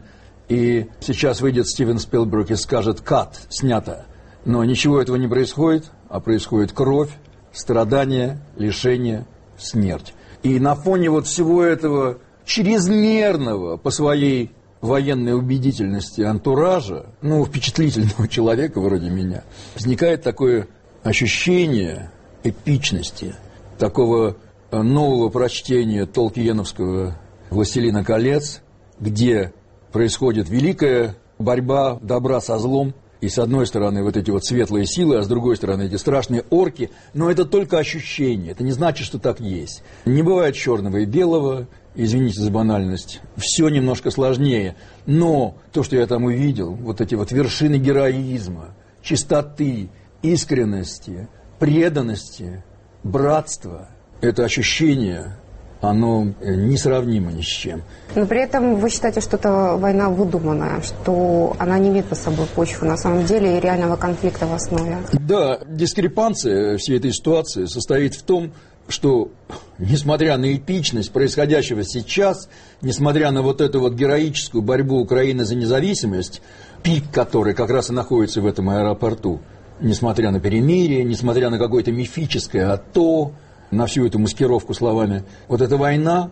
и сейчас выйдет Стивен Спилберг и скажет «кат», снято. Но ничего этого не происходит, а происходит кровь, страдания, лишение, смерть. И на фоне вот всего этого чрезмерного по своей военной убедительности антуража, ну, впечатлительного человека вроде меня, возникает такое ощущение эпичности, такого нового прочтения толкиеновского «Властелина колец», где происходит великая борьба добра со злом, и с одной стороны вот эти вот светлые силы, а с другой стороны эти страшные орки, но это только ощущение, это не значит, что так есть. Не бывает черного и белого, извините за банальность, все немножко сложнее, но то, что я там увидел, вот эти вот вершины героизма, чистоты, искренности, преданности, братства, это ощущение, оно несравнимо ни с чем. Но при этом вы считаете, что это война выдуманная, что она не имеет под собой почвы на самом деле и реального конфликта в основе? Да, дискрепанция всей этой ситуации состоит в том, что, несмотря на эпичность происходящего сейчас, несмотря на вот эту вот героическую борьбу Украины за независимость, пик которой как раз и находится в этом аэропорту, несмотря на перемирие, несмотря на какое-то мифическое АТО, на всю эту маскировку словами, вот эта война,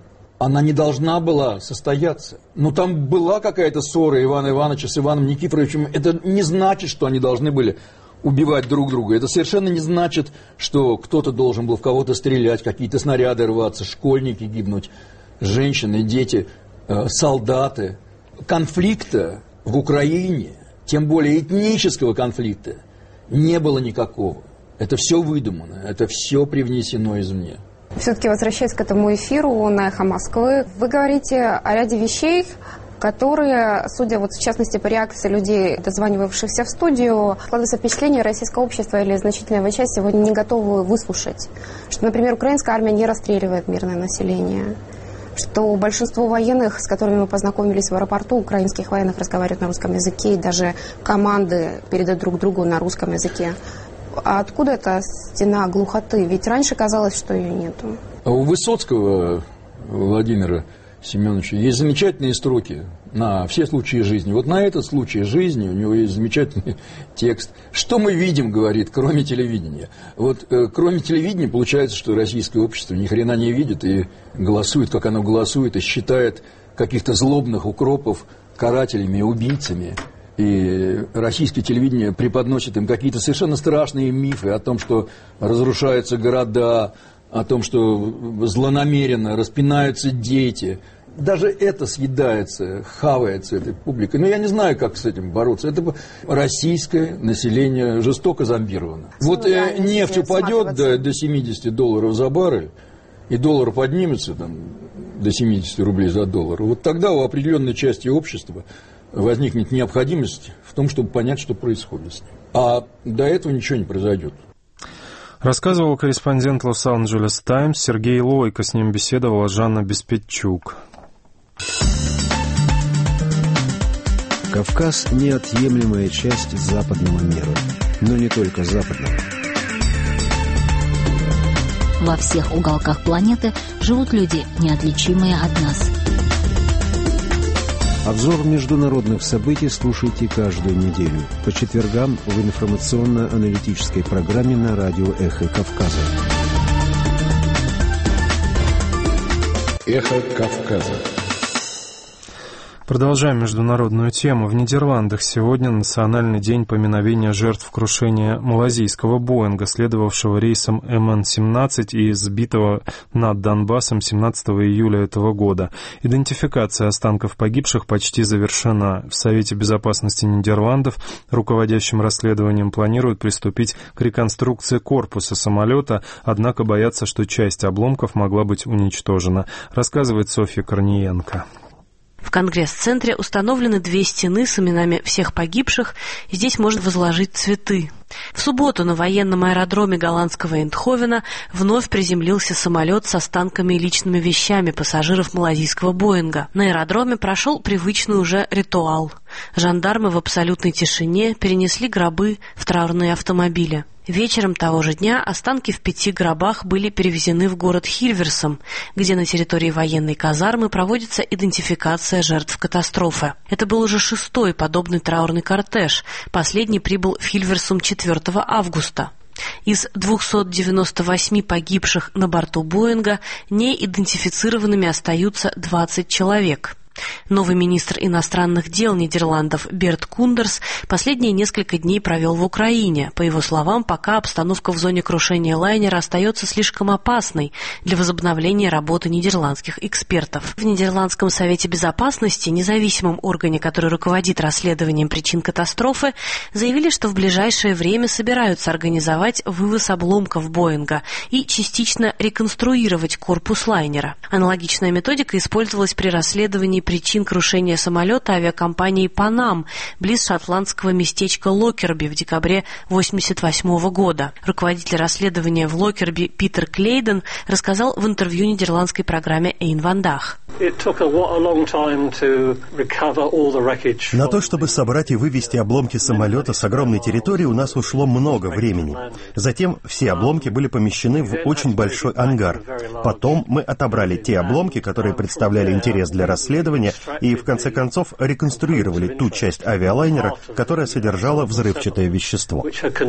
она не должна была состояться. Но там была какая-то ссора Ивана Ивановича с Иваном Никифоровичем. Это не значит, что они должны были убивать друг друга. Это совершенно не значит, что кто-то должен был в кого-то стрелять, какие-то снаряды рваться, школьники гибнуть, женщины, дети, э, солдаты. Конфликта в Украине, тем более этнического конфликта, не было никакого. Это все выдумано, это все привнесено извне. Все-таки возвращаясь к этому эфиру на «Эхо Москвы», вы говорите о ряде вещей, которые, судя вот в частности по реакции людей, дозванивавшихся в студию, складывается впечатление, российское общество или значительная его часть сегодня не готовы выслушать. Что, например, украинская армия не расстреливает мирное население. Что большинство военных, с которыми мы познакомились в аэропорту, украинских военных, разговаривают на русском языке, и даже команды передают друг другу на русском языке. А откуда эта стена глухоты? Ведь раньше казалось, что ее нету. А у Высоцкого Владимира Семеновича есть замечательные строки на все случаи жизни. Вот на этот случай жизни у него есть замечательный текст. Что мы видим, говорит, кроме телевидения? Вот э, кроме телевидения получается, что российское общество ни хрена не видит и голосует, как оно голосует, и считает каких-то злобных укропов карателями, убийцами. И российское телевидение преподносит им какие-то совершенно страшные мифы о том, что разрушаются города, о том, что злонамеренно распинаются дети. Даже это съедается, хавается этой публикой. Но я не знаю, как с этим бороться. Это российское население жестоко зомбировано. Вот э, нефть упадет до, до семьдесят долларов за баррель, и доллар поднимется там, до семьдесят рублей за доллар. Вот тогда у определенной части общества возникнет необходимость в том, чтобы понять, что происходит с ним. А до этого ничего не произойдет. Рассказывал корреспондент Лос-Анджелес Таймс Сергей Лойко. С ним беседовала Жанна Беспетчук. Кавказ – неотъемлемая часть западного мира. Но не только западного. Во всех уголках планеты живут люди, неотличимые от нас. Обзор международных событий слушайте каждую неделю по четвергам в информационно-аналитической программе на радио «Эхо Кавказа». «Эхо Кавказа». Продолжаем международную тему. В Нидерландах сегодня национальный день поминовения жертв крушения малазийского Боинга, следовавшего рейсом эм эн семнадцать и сбитого над Донбассом семнадцатого июля этого года. Идентификация останков погибших почти завершена. В Совете безопасности Нидерландов, руководящим расследованием, планируют приступить к реконструкции корпуса самолета, однако боятся, что часть обломков могла быть уничтожена, рассказывает Софья Корниенко. В Конгресс-центре установлены две стены с именами всех погибших, и здесь можно возложить цветы. В субботу на военном аэродроме голландского Эндховена вновь приземлился самолет с останками и личными вещами пассажиров малазийского Боинга. На аэродроме прошел привычный уже ритуал. Жандармы в абсолютной тишине перенесли гробы в траурные автомобили. Вечером того же дня останки в пяти гробах были перевезены в город Хильверсом, где на территории военной казармы проводится идентификация жертв катастрофы. Это был уже шестой подобный траурный кортеж. Последний прибыл в Хильверсум четвёртого августа. Из двухсот девяноста восьми погибших на борту Боинга неидентифицированными остаются двадцать человек. Новый министр иностранных дел Нидерландов Берт Кундерс последние несколько дней провел в Украине. По его словам, пока обстановка в зоне крушения лайнера остается слишком опасной для возобновления работы нидерландских экспертов. В Нидерландском совете безопасности, независимом органе, который руководит расследованием причин катастрофы, заявили, что в ближайшее время собираются организовать вывоз обломков Боинга и частично реконструировать корпус лайнера. Аналогичная методика использовалась при расследовании причин крушения самолета авиакомпании «Панам» близ шотландского местечка Локерби в декабре восемьдесят восьмого года. Руководитель расследования в Локерби Питер Клейден рассказал в интервью нидерландской программе «Эйн Вандах». На то, чтобы собрать и вывести обломки самолета с огромной территории, у нас ушло много времени. Затем все обломки были помещены в очень большой ангар. Потом мы отобрали те обломки, которые представляли интерес для расследования, расследование и, в конце концов, реконструировали ту часть авиалайнера, которая содержала взрывчатое вещество.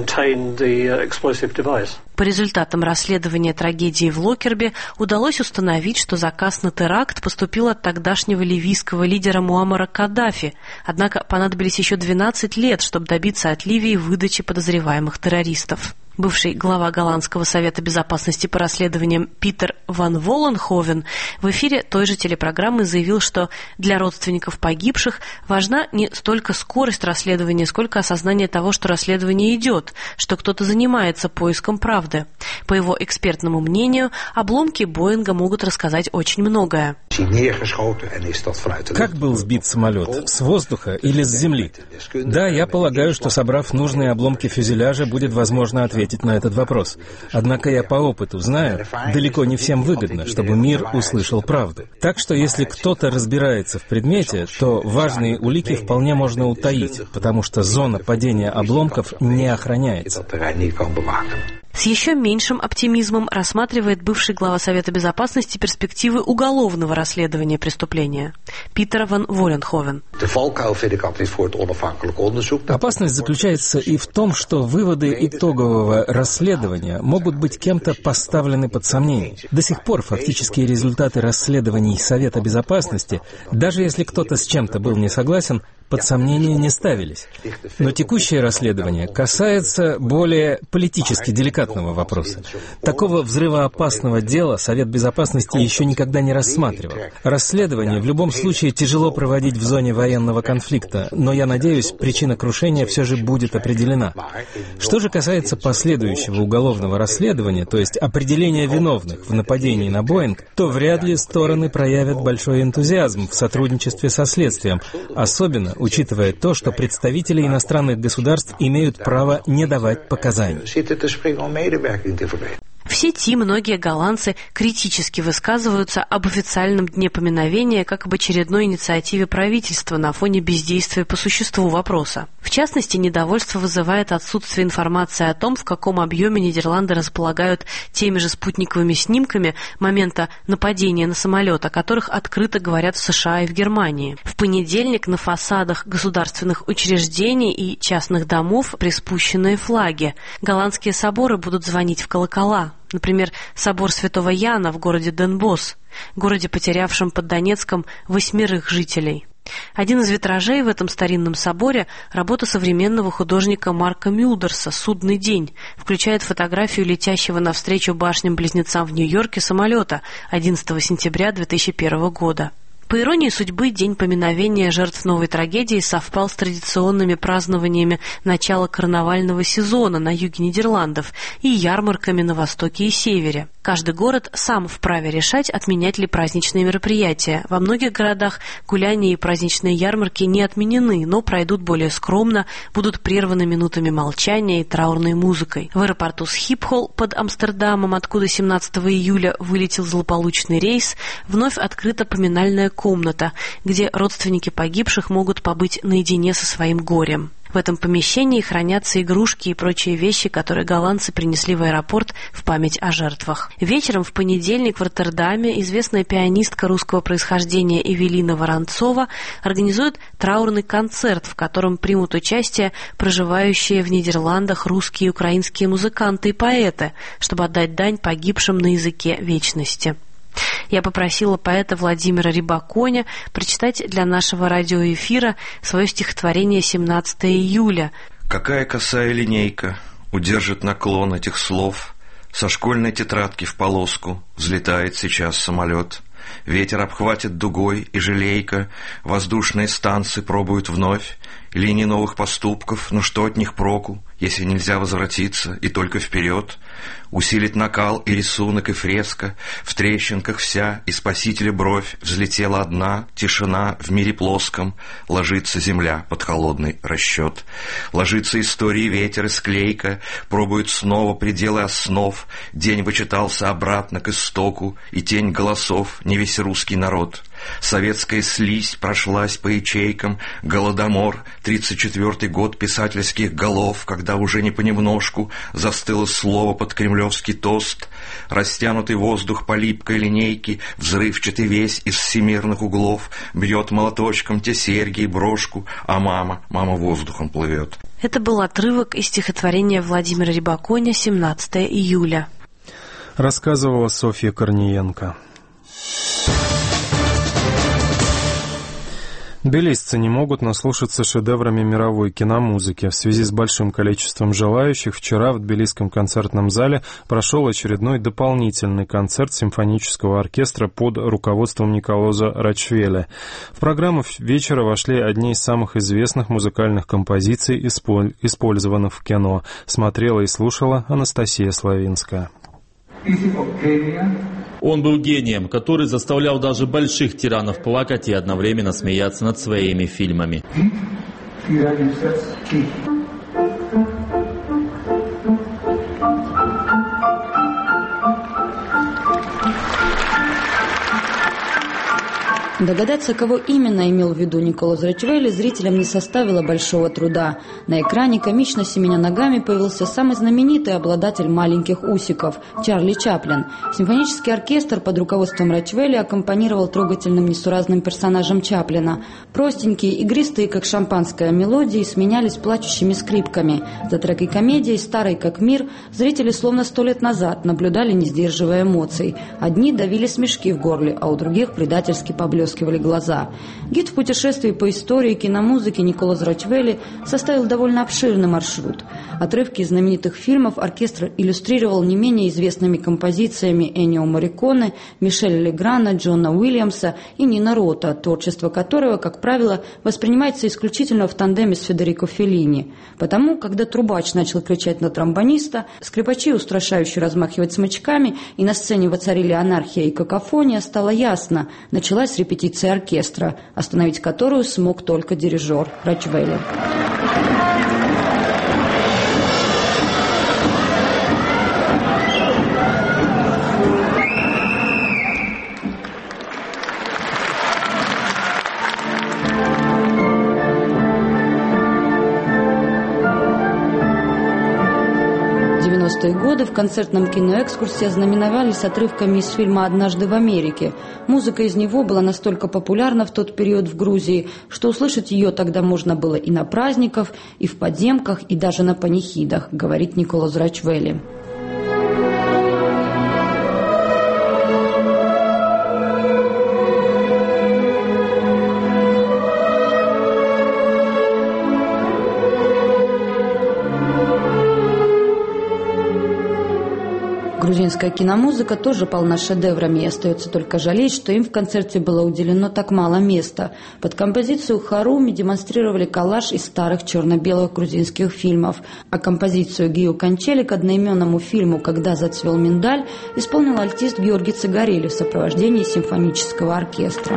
По результатам расследования трагедии в Локерби удалось установить, что заказ на теракт поступил от тогдашнего ливийского лидера Муаммара Каддафи, однако понадобились еще двенадцать лет, чтобы добиться от Ливии выдачи подозреваемых террористов. Бывший глава Голландского совета безопасности по расследованиям Питер ван Воленховен в эфире той же телепрограммы заявил, что для родственников погибших важна не столько скорость расследования, сколько осознание того, что расследование идет, что кто-то занимается поиском правды. По его экспертному мнению, обломки Боинга могут рассказать очень многое. Как был сбит самолет? С воздуха или с земли? Да, я полагаю, что, собрав нужные обломки фюзеляжа, будет возможно ответить на этот вопрос. Однако я по опыту знаю, далеко не всем выгодно, чтобы мир услышал правду. Так что если кто-то разбирается в предмете, то важные улики вполне можно утаить, потому что зона падения обломков не охраняется. С еще меньшим оптимизмом рассматривает бывший глава Совета Безопасности перспективы уголовного расследования преступления. Питер ван Воленховен. Опасность заключается и в том, что выводы итогового расследования могут быть кем-то поставлены под сомнение. До сих пор фактические результаты расследований Совета Безопасности, даже если кто-то с чем-то был не согласен, под сомнение не ставились. Но текущее расследование касается более политически деликатного вопроса. Такого взрывоопасного дела Совет Безопасности еще никогда не рассматривал. Расследование в любом случае тяжело проводить в зоне военного конфликта, но я надеюсь, причина крушения все же будет определена. Что же касается последующего уголовного расследования, то есть определения виновных в нападении на Боинг, то вряд ли стороны проявят большой энтузиазм в сотрудничестве со следствием, особенно учитывая то, что представители иностранных государств имеют право не давать показаний. В сети многие голландцы критически высказываются об официальном дне поминовения как об очередной инициативе правительства на фоне бездействия по существу вопроса. В частности, недовольство вызывает отсутствие информации о том, в каком объеме Нидерланды располагают теми же спутниковыми снимками момента нападения на самолет, о которых открыто говорят в США и в Германии. В понедельник на фасадах государственных учреждений и частных домов приспущенные флаги. Голландские соборы будут звонить в колокола. Например, собор Святого Яна в городе Ден Босш, городе, потерявшем под Донецком восьмерых жителей. Один из витражей в этом старинном соборе – работа современного художника Марка Мюлдерса «Судный день», включает фотографию летящего навстречу башням-близнецам в Нью-Йорке самолета одиннадцатого сентября две тысячи первого года. По иронии судьбы, день поминовения жертв новой трагедии совпал с традиционными празднованиями начала карнавального сезона на юге Нидерландов и ярмарками на востоке и севере. Каждый город сам вправе решать, отменять ли праздничные мероприятия. Во многих городах гуляния и праздничные ярмарки не отменены, но пройдут более скромно, будут прерваны минутами молчания и траурной музыкой. В аэропорту Схипхол под Амстердамом, откуда семнадцатого июля вылетел злополучный рейс, вновь открыта поминальная комната, где родственники погибших могут побыть наедине со своим горем. В этом помещении хранятся игрушки и прочие вещи, которые голландцы принесли в аэропорт в память о жертвах. Вечером в понедельник в Роттердаме известная пианистка русского происхождения Эвелина Воронцова организует траурный концерт, в котором примут участие проживающие в Нидерландах русские и украинские музыканты и поэты, чтобы отдать дань погибшим на языке вечности. Я попросила поэта Владимира Рибаконя прочитать для нашего радиоэфира свое стихотворение семнадцатого июля. «Какая косая линейка удержит наклон этих слов? Со школьной тетрадки в полоску взлетает сейчас самолет. Ветер обхватит дугой и жалейка, воздушные станции пробуют вновь, линии новых поступков, но что от них проку, если нельзя возвратиться и только вперед? Усилит накал и рисунок, и фреска, в трещинках вся, и спасителя бровь, взлетела одна, тишина в мире плоском, ложится земля под холодный расчет. Ложится истории ветер и склейка, пробуют снова пределы основ, день вычитался обратно к истоку, и тень голосов, не весь русский народ. Советская слизь прошлась по ячейкам, голодомор, тридцать четвёртый год писательских голов, когда уже не понемножку застыло слово под кремлевский тост, растянутый воздух по липкой линейке, взрывчатый весь из всемирных углов, бьет молоточком те серьги и брошку, а мама, мама воздухом плывет. Это был отрывок из стихотворения Владимира Рябаконя «семнадцатое июля». Рассказывала Софья Корниенко. Тбилисцы не могут наслушаться шедеврами мировой киномузыки. В связи с большим количеством желающих, вчера в Тбилисском концертном зале прошел очередной дополнительный концерт симфонического оркестра под руководством Николоза Рачвели. В программу вечера вошли одни из самых известных музыкальных композиций, использованных в кино. Смотрела и слушала Анастасия Славинская. Он был гением, который заставлял даже больших тиранов плакать и одновременно смеяться над своими фильмами. Догадаться, кого именно имел в виду Николас Рачвели, зрителям не составило большого труда. На экране, комично семеня ногами, появился самый знаменитый обладатель маленьких усиков – Чарли Чаплин. Симфонический оркестр под руководством Рачвели аккомпанировал трогательным несуразным персонажам Чаплина. Простенькие, игристые, как шампанское, мелодии сменялись плачущими скрипками. За трекой комедии, старой как мир, зрители словно сто лет назад наблюдали, не сдерживая эмоций. Одни давили смешки в горле, а у других предательски поблескивали глаза. Гид в путешествии по истории киномузыки Николас Рачвели составил довольно обширный маршрут. Отрывки из знаменитых фильмов оркестр иллюстрировал не менее известными композициями Эннио Морриконе, Мишеля Леграна, Джона Уильямса и Нино Рота, творчество которого, как правило, воспринимается исключительно в тандеме с Федерико Феллини. Потому, когда трубач начал кричать на тромбониста, скрипачи устрашающе размахивать смычками, и на сцене воцарили анархия и какофония, стало ясно – началась репетиция оркестра, остановить которую смог только дирижер Рачвели. В девяностые годы в концертном киноэкскурсе ознаменовались отрывками из фильма «Однажды в Америке». Музыка из него была настолько популярна в тот период в Грузии, что услышать ее тогда можно было и на праздниках, и в подземках, и даже на панихидах, говорит Николас Рачвели. Грузинская киномузыка тоже полна шедеврами, и остается только жалеть, что им в концерте было уделено так мало места. Под композицию «Харуми» демонстрировали коллаж из старых черно-белых грузинских фильмов, а композицию Гио Кончели к одноименному фильму «Когда зацвел миндаль» исполнил альтист Георгий Цыгарели в сопровождении симфонического оркестра.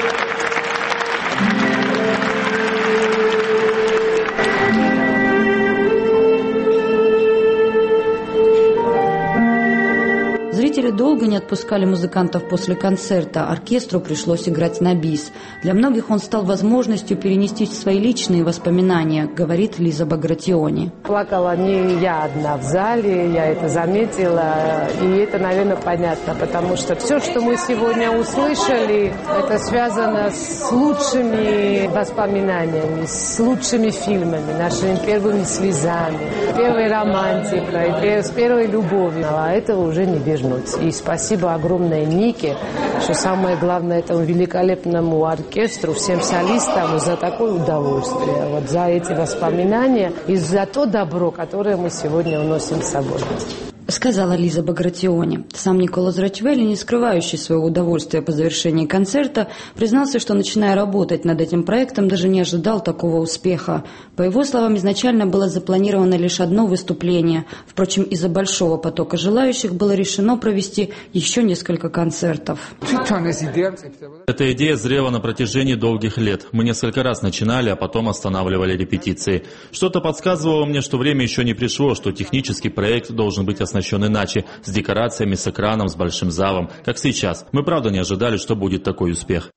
Зрители долго не отпускали музыкантов после концерта, оркестру пришлось играть на бис. Для многих он стал возможностью перенести свои личные воспоминания, говорит Лиза Багратиони. Плакала не я одна в зале, я это заметила, и это, наверное, понятно, потому что все, что мы сегодня услышали, это связано с лучшими воспоминаниями, с лучшими фильмами, нашими первыми слезами, первой романтикой, с первой любовью. А этого уже не вернуть. И спасибо огромное Нике, что самое главное этому великолепному оркестру, всем солистам за такое удовольствие, вот за эти воспоминания и за то добро, которое мы сегодня уносим с собой. Сказала Лиза Багратиони. Сам Николас Рачвели, не скрывающий своего удовольствия по завершении концерта, признался, что, начиная работать над этим проектом, даже не ожидал такого успеха. По его словам, изначально было запланировано лишь одно выступление. Впрочем, из-за большого потока желающих было решено провести еще несколько концертов. Эта идея зрела на протяжении долгих лет. Мы несколько раз начинали, а потом останавливали репетиции. Что-то подсказывало мне, что время еще не пришло, что технический проект должен быть основным оснащен иначе, с декорациями, с экраном, с большим залом, как сейчас. Мы правда не ожидали, что будет такой успех.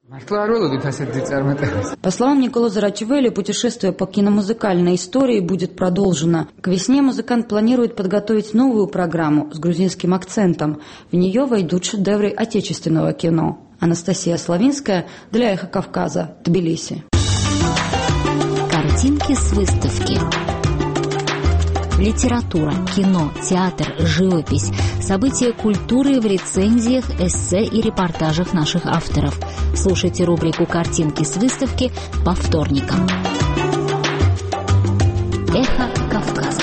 По словам Николо Зарачвели, путешествие по киномузыкальной истории будет продолжено. К весне музыкант планирует подготовить новую программу с грузинским акцентом. В нее войдут шедевры отечественного кино. Анастасия Славинская для «Эхо Кавказа», Тбилиси. Картинки с выставки. Литература, кино, театр, живопись. События культуры в рецензиях, эссе и репортажах наших авторов. Слушайте рубрику «Картинки с выставки» по вторникам. «Эхо Кавказа».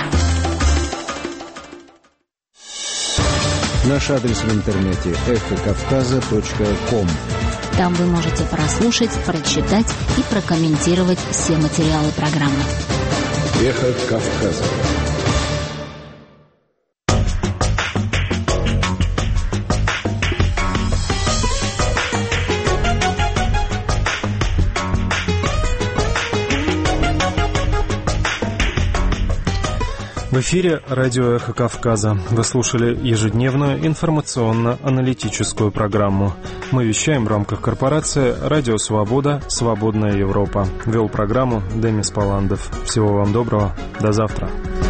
Наш адрес в интернете эхо кавказа точка ком. Там вы можете прослушать, прочитать и прокомментировать все материалы программы. «Эхо Кавказа». В эфире радио «Эхо Кавказа». Вы слушали ежедневную информационно-аналитическую программу. Мы вещаем в рамках корпорации «Радио Свобода. Свободная Европа». Вел программу Демис Паландов. Всего вам доброго. До завтра.